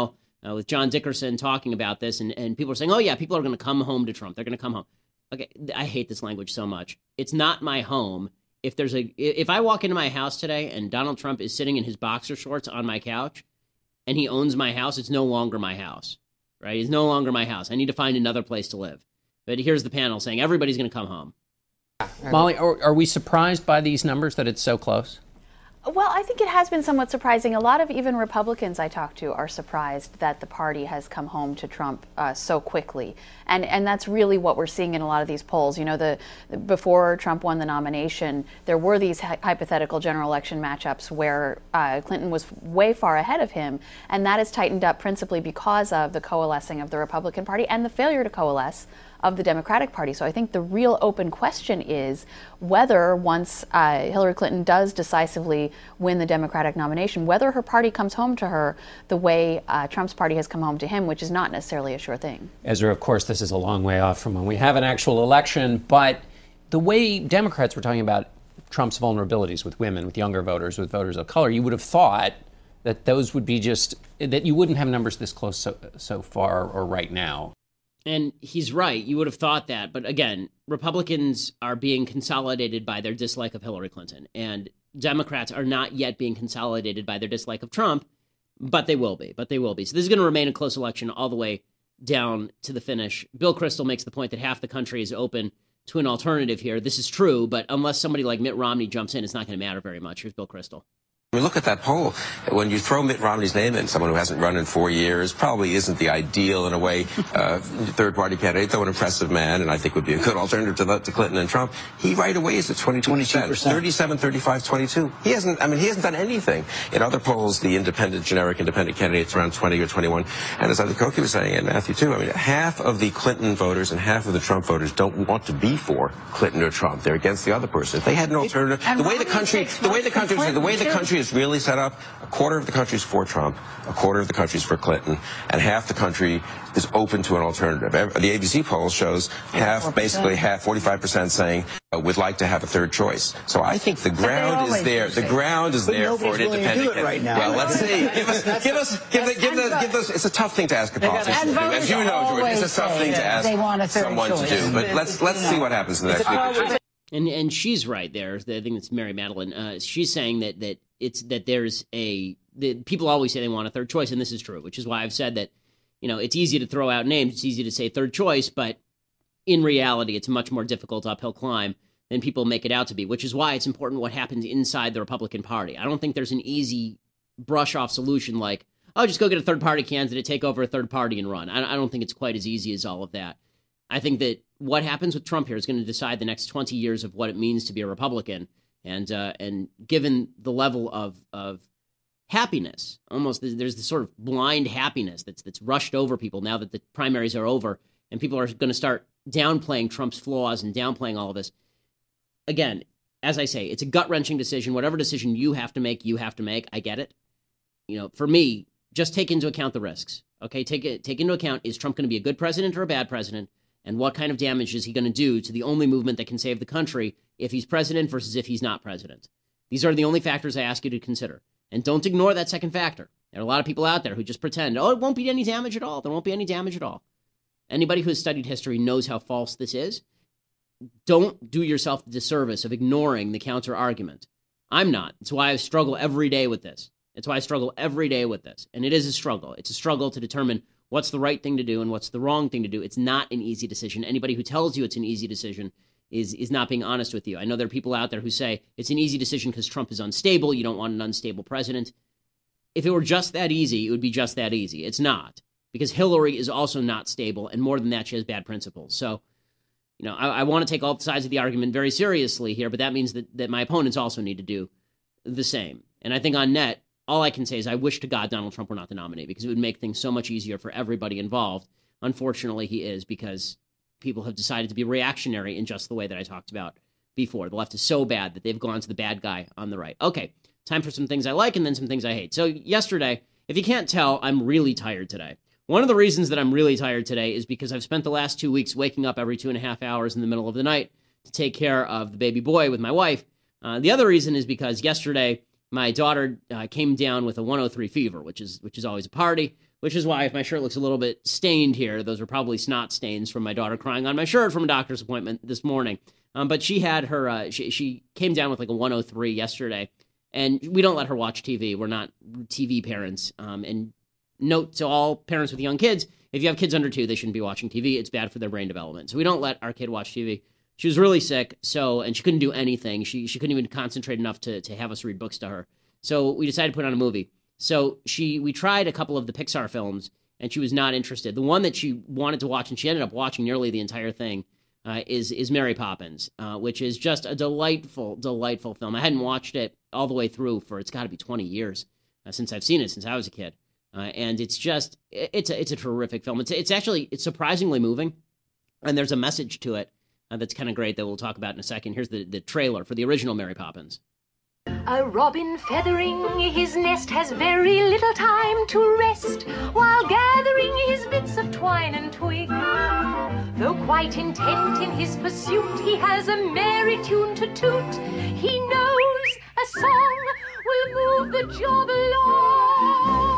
uh, with John Dickerson talking about this, and, and people are saying, oh, yeah, people are going to come home to Trump. They're going to come home. Okay, I hate this language so much. It's not my home. If there's a if I walk into my house today and Donald Trump is sitting in his boxer shorts on my couch and he owns my house, it's no longer my house, right? It's no longer my house. I need to find another place to live. But here's the panel saying everybody's going to come home. Molly, are, are we surprised by these numbers that it's so close? Well, I think it has been somewhat surprising. A lot of even Republicans I talk to are surprised that the party has come home to Trump uh, so quickly. And and that's really what we're seeing in a lot of these polls. You know, the, the before Trump won the nomination, there were these hy- hypothetical general election matchups where uh, Clinton was way far ahead of him. And that has tightened up principally because of the coalescing of the Republican Party and the failure to coalesce of the Democratic Party. So I think the real open question is whether once uh, Hillary Clinton does decisively win the Democratic nomination, whether her party comes home to her the way uh, Trump's party has come home to him, which is not necessarily a sure thing. Ezra, of course, this is a long way off from when we have an actual election, but the way Democrats were talking about Trump's vulnerabilities with women, with younger voters, with voters of color, you would have thought that those would be just, that you wouldn't have numbers this close so, so far or right now. And he's right. You would have thought that. But again, Republicans are being consolidated by their dislike of Hillary Clinton. And Democrats are not yet being consolidated by their dislike of Trump, but they will be. But they will be. So this is going to remain a close election all the way down to the finish. Bill Kristol makes the point that half the country is open to an alternative here. This is true, but unless somebody like Mitt Romney jumps in, it's not going to matter very much. Here's Bill Kristol. I mean, look at that poll. When you throw Mitt Romney's name in, someone who hasn't run in four years, probably isn't the ideal, in a way, uh, third-party candidate, though an impressive man, and I think would be a good alternative to, the, to Clinton and Trump. He right away is at twenty-two percent, thirty-seven, thirty-five, twenty-two. He hasn't, I mean, he hasn't done anything. In other polls, the independent, generic independent candidate's around twenty or twenty-one. And as I think Koki was saying, and Matthew too, I mean, half of the Clinton voters and half of the Trump voters don't want to be for Clinton or Trump. They're against the other person. If they had an alternative, the way the country, the way the country, the way the country is really set up, a quarter of the country is for Trump, a quarter of the country is for Clinton, and half the country is open to an alternative. The A B C poll shows half, basically half, forty-five percent saying uh, would like to have a third choice. So I think the ground is there. The ground is there for an independent candidate. Right now. Well, let's see. Give us, give us, give, the, give, the, give those. It's a tough thing to ask a politician to do. As you know, Jordan, it's a tough thing to ask someone to do. But let's let's see what happens in the next week. And and she's right there. I think it's Mary Madeline. Uh, she's saying that that it's that there's a that people always say they want a third choice, and this is true, which is why I've said that, you know, it's easy to throw out names, it's easy to say third choice, but in reality, it's a much more difficult uphill climb than people make it out to be, which is why it's important what happens inside the Republican Party. I don't think there's an easy brush-off solution like, oh, just go get a third-party candidate, take over a third party and run. I, I don't think it's quite as easy as all of that. I think that what happens with Trump here is going to decide the next twenty years of what it means to be a Republican. And uh, and given the level of of happiness, almost there's this sort of blind happiness that's that's rushed over people now that the primaries are over, and people are going to start downplaying Trump's flaws and downplaying all of this. Again, as I say, it's a gut-wrenching decision. Whatever decision you have to make, you have to make. I get it. You know, for me, just take into account the risks. Okay, take it take into account, is Trump going to be a good president or a bad president? And what kind of damage is he going to do to the only movement that can save the country if he's president versus if he's not president? These are the only factors I ask you to consider. And don't ignore that second factor. There are a lot of people out there who just pretend, oh, it won't be any damage at all. There won't be any damage at all. Anybody who has studied history knows how false this is. Don't do yourself the disservice of ignoring the counter argument. I'm not. It's why I struggle every day with this. It's why I struggle every day with this. And it is a struggle. It's a struggle to determine what's the right thing to do and what's the wrong thing to do. It's not an easy decision. Anybody who tells you it's an easy decision is is not being honest with you. I know there are people out there who say it's an easy decision because Trump is unstable. You don't want an unstable president. If it were just that easy, it would be just that easy. It's not, because Hillary is also not stable, and more than that, she has bad principles. So, you know, I, I want to take all sides of the argument very seriously here, but that means that, that my opponents also need to do the same. And I think on net, all I can say is I wish to God Donald Trump were not the nominee, because it would make things so much easier for everybody involved. Unfortunately, he is, because people have decided to be reactionary in just the way that I talked about before. The left is so bad that they've gone to the bad guy on the right. Okay, time for some things I like and then some things I hate. So yesterday, if you can't tell, I'm really tired today. One of the reasons that I'm really tired today is because I've spent the last two weeks waking up every two and a half hours in the middle of the night to take care of the baby boy with my wife. Uh, the other reason is because yesterday, my daughter uh, came down with a one oh three fever, which is which is always a party, which is why if my shirt looks a little bit stained here, those are probably snot stains from my daughter crying on my shirt from a doctor's appointment this morning. Um, but she had her, uh, she, she came down with like a one oh three yesterday, and we don't let her watch T V. We're not T V parents. Um, and note to all parents with young kids, if you have kids under two, they shouldn't be watching T V. It's bad for their brain development. So we don't let our kid watch T V. She was really sick, so and she couldn't do anything. She she couldn't even concentrate enough to to have us read books to her. So we decided to put on a movie. So she we tried a couple of the Pixar films, and she was not interested. The one that she wanted to watch, and she ended up watching nearly the entire thing, uh, is is Mary Poppins, uh, which is just a delightful, delightful film. I hadn't watched it all the way through for it's got to be twenty years uh, since I've seen it, since I was a kid, uh, and it's just it's a it's a terrific film. It's it's actually it's surprisingly moving, and there's a message to it uh, that's kind of great that we'll talk about in a second. Here's the the trailer for the original Mary Poppins. A robin feathering his nest has very little time to rest while gathering his bits of twine and twig. Though quite intent in his pursuit, he has a merry tune to toot. He knows a song will move the job along.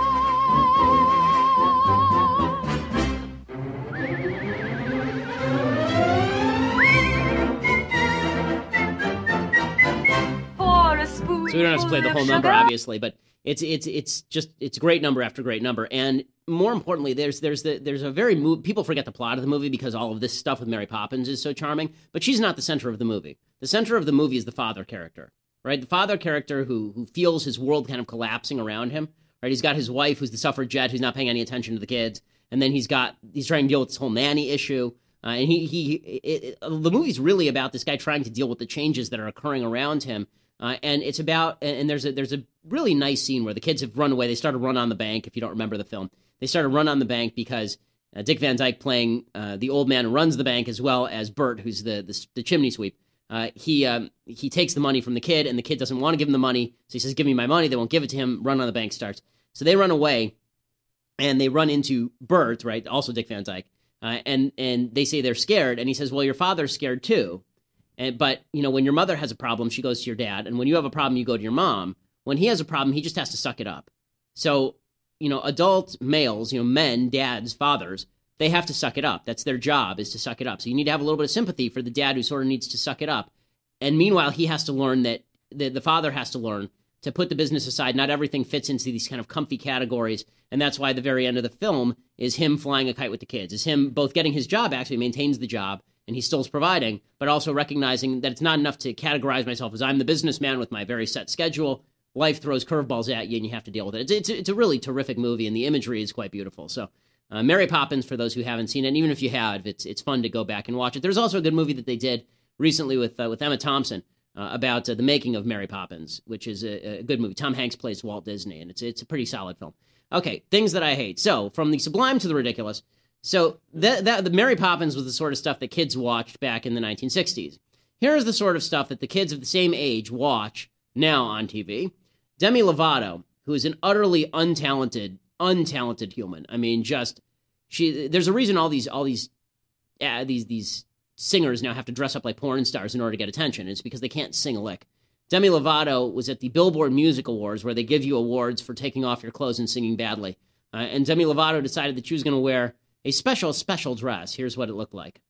So we don't have to play the whole number, obviously, but it's it's it's just it's great number after great number, and more importantly, there's there's the, there's a very move. People forget the plot of the movie because all of this stuff with Mary Poppins is so charming, but she's not the center of the movie. The center of the movie is the father character, right? The father character who who feels his world kind of collapsing around him, right? He's got his wife who's the suffragette who's not paying any attention to the kids, and then he's got he's trying to deal with this whole nanny issue. Uh, and he he it, it, the movie's really about this guy trying to deal with the changes that are occurring around him. Uh, and it's about, and there's a there's a really nice scene where the kids have run away. They start to run on the bank. If you don't remember the film, they start to run on the bank because uh, Dick Van Dyke, playing uh, the old man who runs the bank, as well as Bert, who's the the, the chimney sweep. Uh, he um, he takes the money from the kid, and the kid doesn't want to give him the money, so he says, "Give me my money." They won't give it to him. Run on the bank starts. So they run away, and they run into Bert, right? Also Dick Van Dyke, uh, and and they say they're scared, and he says, "Well, your father's scared too." And, but, you know, when your mother has a problem, she goes to your dad. And when you have a problem, you go to your mom. When he has a problem, he just has to suck it up. So, you know, adult males, you know, men, dads, fathers, they have to suck it up. That's their job, is to suck it up. So you need to have a little bit of sympathy for the dad who sort of needs to suck it up. And meanwhile, he has to learn that, the, the father has to learn to put the business aside. Not everything fits into these kind of comfy categories. And that's why the very end of the film is him flying a kite with the kids. Is him both getting his job, actually maintains the job, and he still's providing, but also recognizing that it's not enough to categorize myself as I'm the businessman with my very set schedule. Life throws curveballs at you, and you have to deal with it. It's, it's, it's a really terrific movie, and the imagery is quite beautiful. So uh, Mary Poppins, for those who haven't seen it, and even if you have, it's it's fun to go back and watch it. There's also a good movie that they did recently with uh, with Emma Thompson uh, about uh, the making of Mary Poppins, which is a, a good movie. Tom Hanks plays Walt Disney, and it's it's a pretty solid film. Okay, things that I hate. So from the sublime to the ridiculous. So that, that the Mary Poppins was the sort of stuff that kids watched back in the nineteen sixties. Here's the sort of stuff that the kids of the same age watch now on T V. Demi Lovato, who is an utterly untalented, untalented human. I mean, just she. There's a reason all these all these uh, these these singers now have to dress up like porn stars in order to get attention. It's because they can't sing a lick. Demi Lovato was at the Billboard Music Awards, where they give you awards for taking off your clothes and singing badly. Uh, and Demi Lovato decided that she was going to wear a special, special dress. Here's what it looked like.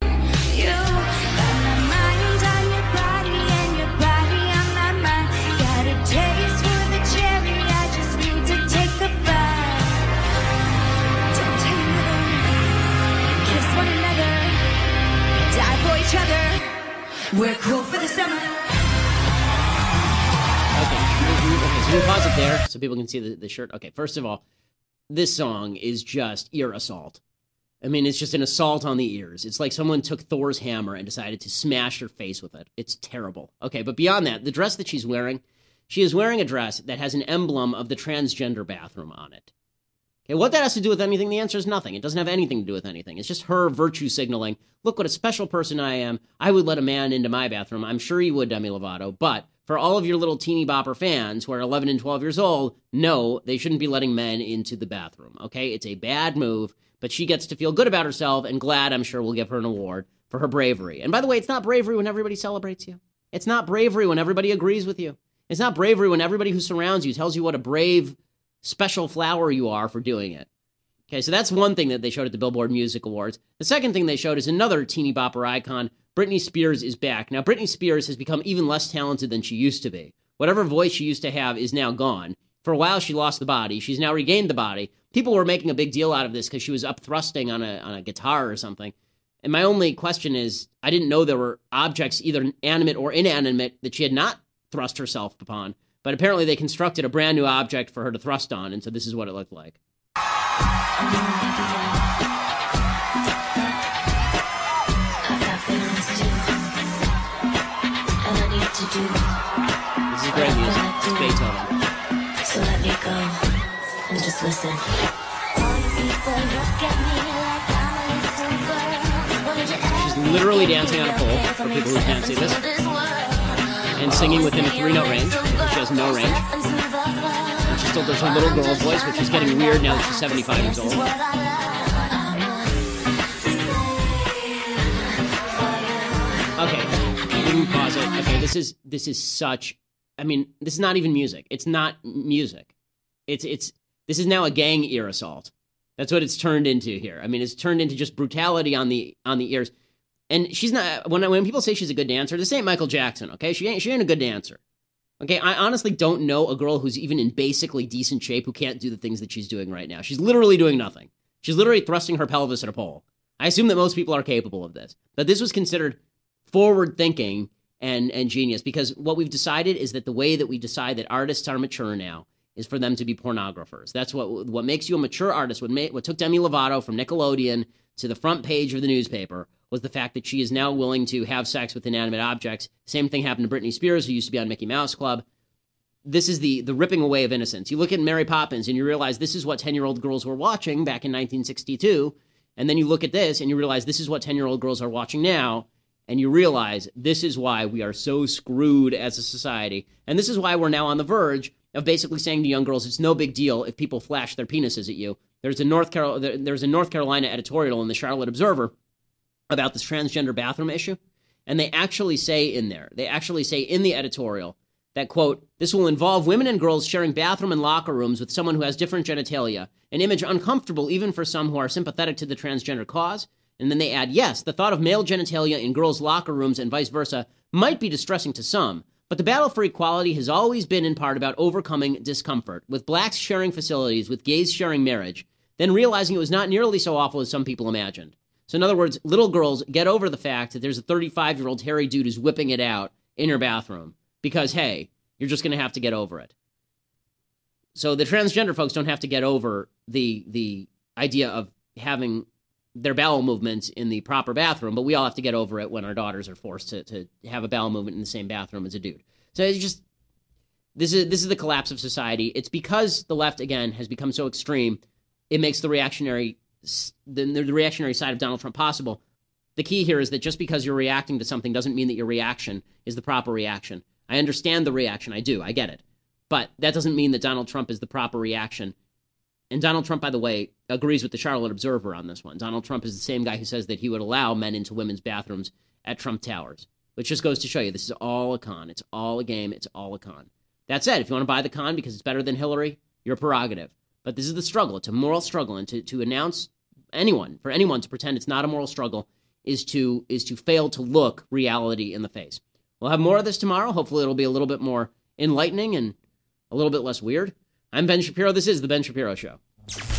You got my mind on your body and your body on my mind. Got a taste for the cherry, I just need to take a bite. Don't tell your mother, kiss one another, die for each other. We're cool for the summer. Okay, okay, so we pause it there so people can see the, the shirt. Okay, first of all, this song is just ear assault. I mean, it's just an assault on the ears. It's like someone took Thor's hammer and decided to smash her face with it. It's terrible. Okay, but beyond that, the dress that she's wearing, she is wearing a dress that has an emblem of the transgender bathroom on it. Okay, what that has to do with anything? The answer is nothing. It doesn't have anything to do with anything. It's just her virtue signaling. Look what a special person I am. I would let a man into my bathroom. I'm sure you would, Demi Lovato. But for all of your little teeny bopper fans who are eleven and twelve years old, no, they shouldn't be letting men into the bathroom. Okay, it's a bad move. But she gets to feel good about herself, and glad, I'm sure, we'll give her an award for her bravery. And by the way, it's not bravery when everybody celebrates you. It's not bravery when everybody agrees with you. It's not bravery when everybody who surrounds you tells you what a brave, special flower you are for doing it. Okay, so that's one thing that they showed at the Billboard Music Awards. The second thing they showed is another teeny bopper icon. Britney Spears is back. Now, Britney Spears has become even less talented than she used to be. Whatever voice she used to have is now gone. For a while, she lost the body. She's now regained the body. People were making a big deal out of this because she was up thrusting on a, on a guitar or something. And my only question is, I didn't know there were objects, either animate or inanimate, that she had not thrust herself upon. But apparently they constructed a brand new object for her to thrust on, and so this is what it looked like. This is great music. It's Beethoven. So let me go and just listen. She's literally dancing on a pole, for people who can't see this, and singing within a three-note range. She has no range. And she still does her little girl voice, which is getting weird now that she's seventy-five years old. Okay, we can pause it. Okay, this is this is such. I mean, this is not even music. It's not music. It's it's. This is now a gang ear assault. That's what it's turned into here. I mean, it's turned into just brutality on the on the ears. And she's not. When when people say she's a good dancer, this ain't Michael Jackson. Okay, she ain't she ain't a good dancer. Okay, I honestly don't know a girl who's even in basically decent shape who can't do the things that she's doing right now. She's literally doing nothing. She's literally thrusting her pelvis at a pole. I assume that most people are capable of this. But this was considered forward thinking and and genius, because what we've decided is that the way that we decide that artists are mature now is for them to be pornographers. That's what what makes you a mature artist. What, made, what took Demi Lovato from Nickelodeon to the front page of the newspaper was the fact that she is now willing to have sex with inanimate objects. Same thing happened to Britney Spears, who used to be on Mickey Mouse Club. This is the the ripping away of innocence. You look at Mary Poppins and you realize this is what ten-year-old girls were watching back in nineteen sixty-two. And then you look at this and you realize this is what ten-year-old girls are watching now. And you realize this is why we are so screwed as a society. And this is why we're now on the verge of basically saying to young girls, it's no big deal if people flash their penises at you. There's a North Carol- there's a North Carolina editorial in the Charlotte Observer about this transgender bathroom issue. And they actually say in there, they actually say in the editorial that, quote, this will involve women and girls sharing bathroom and locker rooms with someone who has different genitalia, an image uncomfortable even for some who are sympathetic to the transgender cause. And then they add, yes, the thought of male genitalia in girls' locker rooms and vice versa might be distressing to some, but the battle for equality has always been in part about overcoming discomfort, with blacks sharing facilities, with gays sharing marriage, then realizing it was not nearly so awful as some people imagined. So in other words, little girls, get over the fact that there's a thirty-five-year-old hairy dude who's whipping it out in your bathroom, because, hey, you're just going to have to get over it. So the transgender folks don't have to get over the the idea of having their bowel movements in the proper bathroom, but we all have to get over it when our daughters are forced to, to have a bowel movement in the same bathroom as a dude. So it's just, this is this is the collapse of society. It's because the left, again, has become so extreme, it makes the reactionary the, the reactionary side of Donald Trump possible. The key here is that just because you're reacting to something doesn't mean that your reaction is the proper reaction. I understand the reaction, I do, I get it. But that doesn't mean that Donald Trump is the proper reaction. And Donald Trump, by the way, agrees with the Charlotte Observer on this one. Donald Trump is the same guy who says that he would allow men into women's bathrooms at Trump Towers, which just goes to show you this is all a con. It's all a game. It's all a con. That said, if you want to buy the con because it's better than Hillary, your prerogative. But this is the struggle. It's a moral struggle. And to, to announce anyone, for anyone to pretend it's not a moral struggle, is to is to fail to look reality in the face. We'll have more of this tomorrow. Hopefully it'll be a little bit more enlightening and a little bit less weird. I'm Ben Shapiro. This is The Ben Shapiro Show.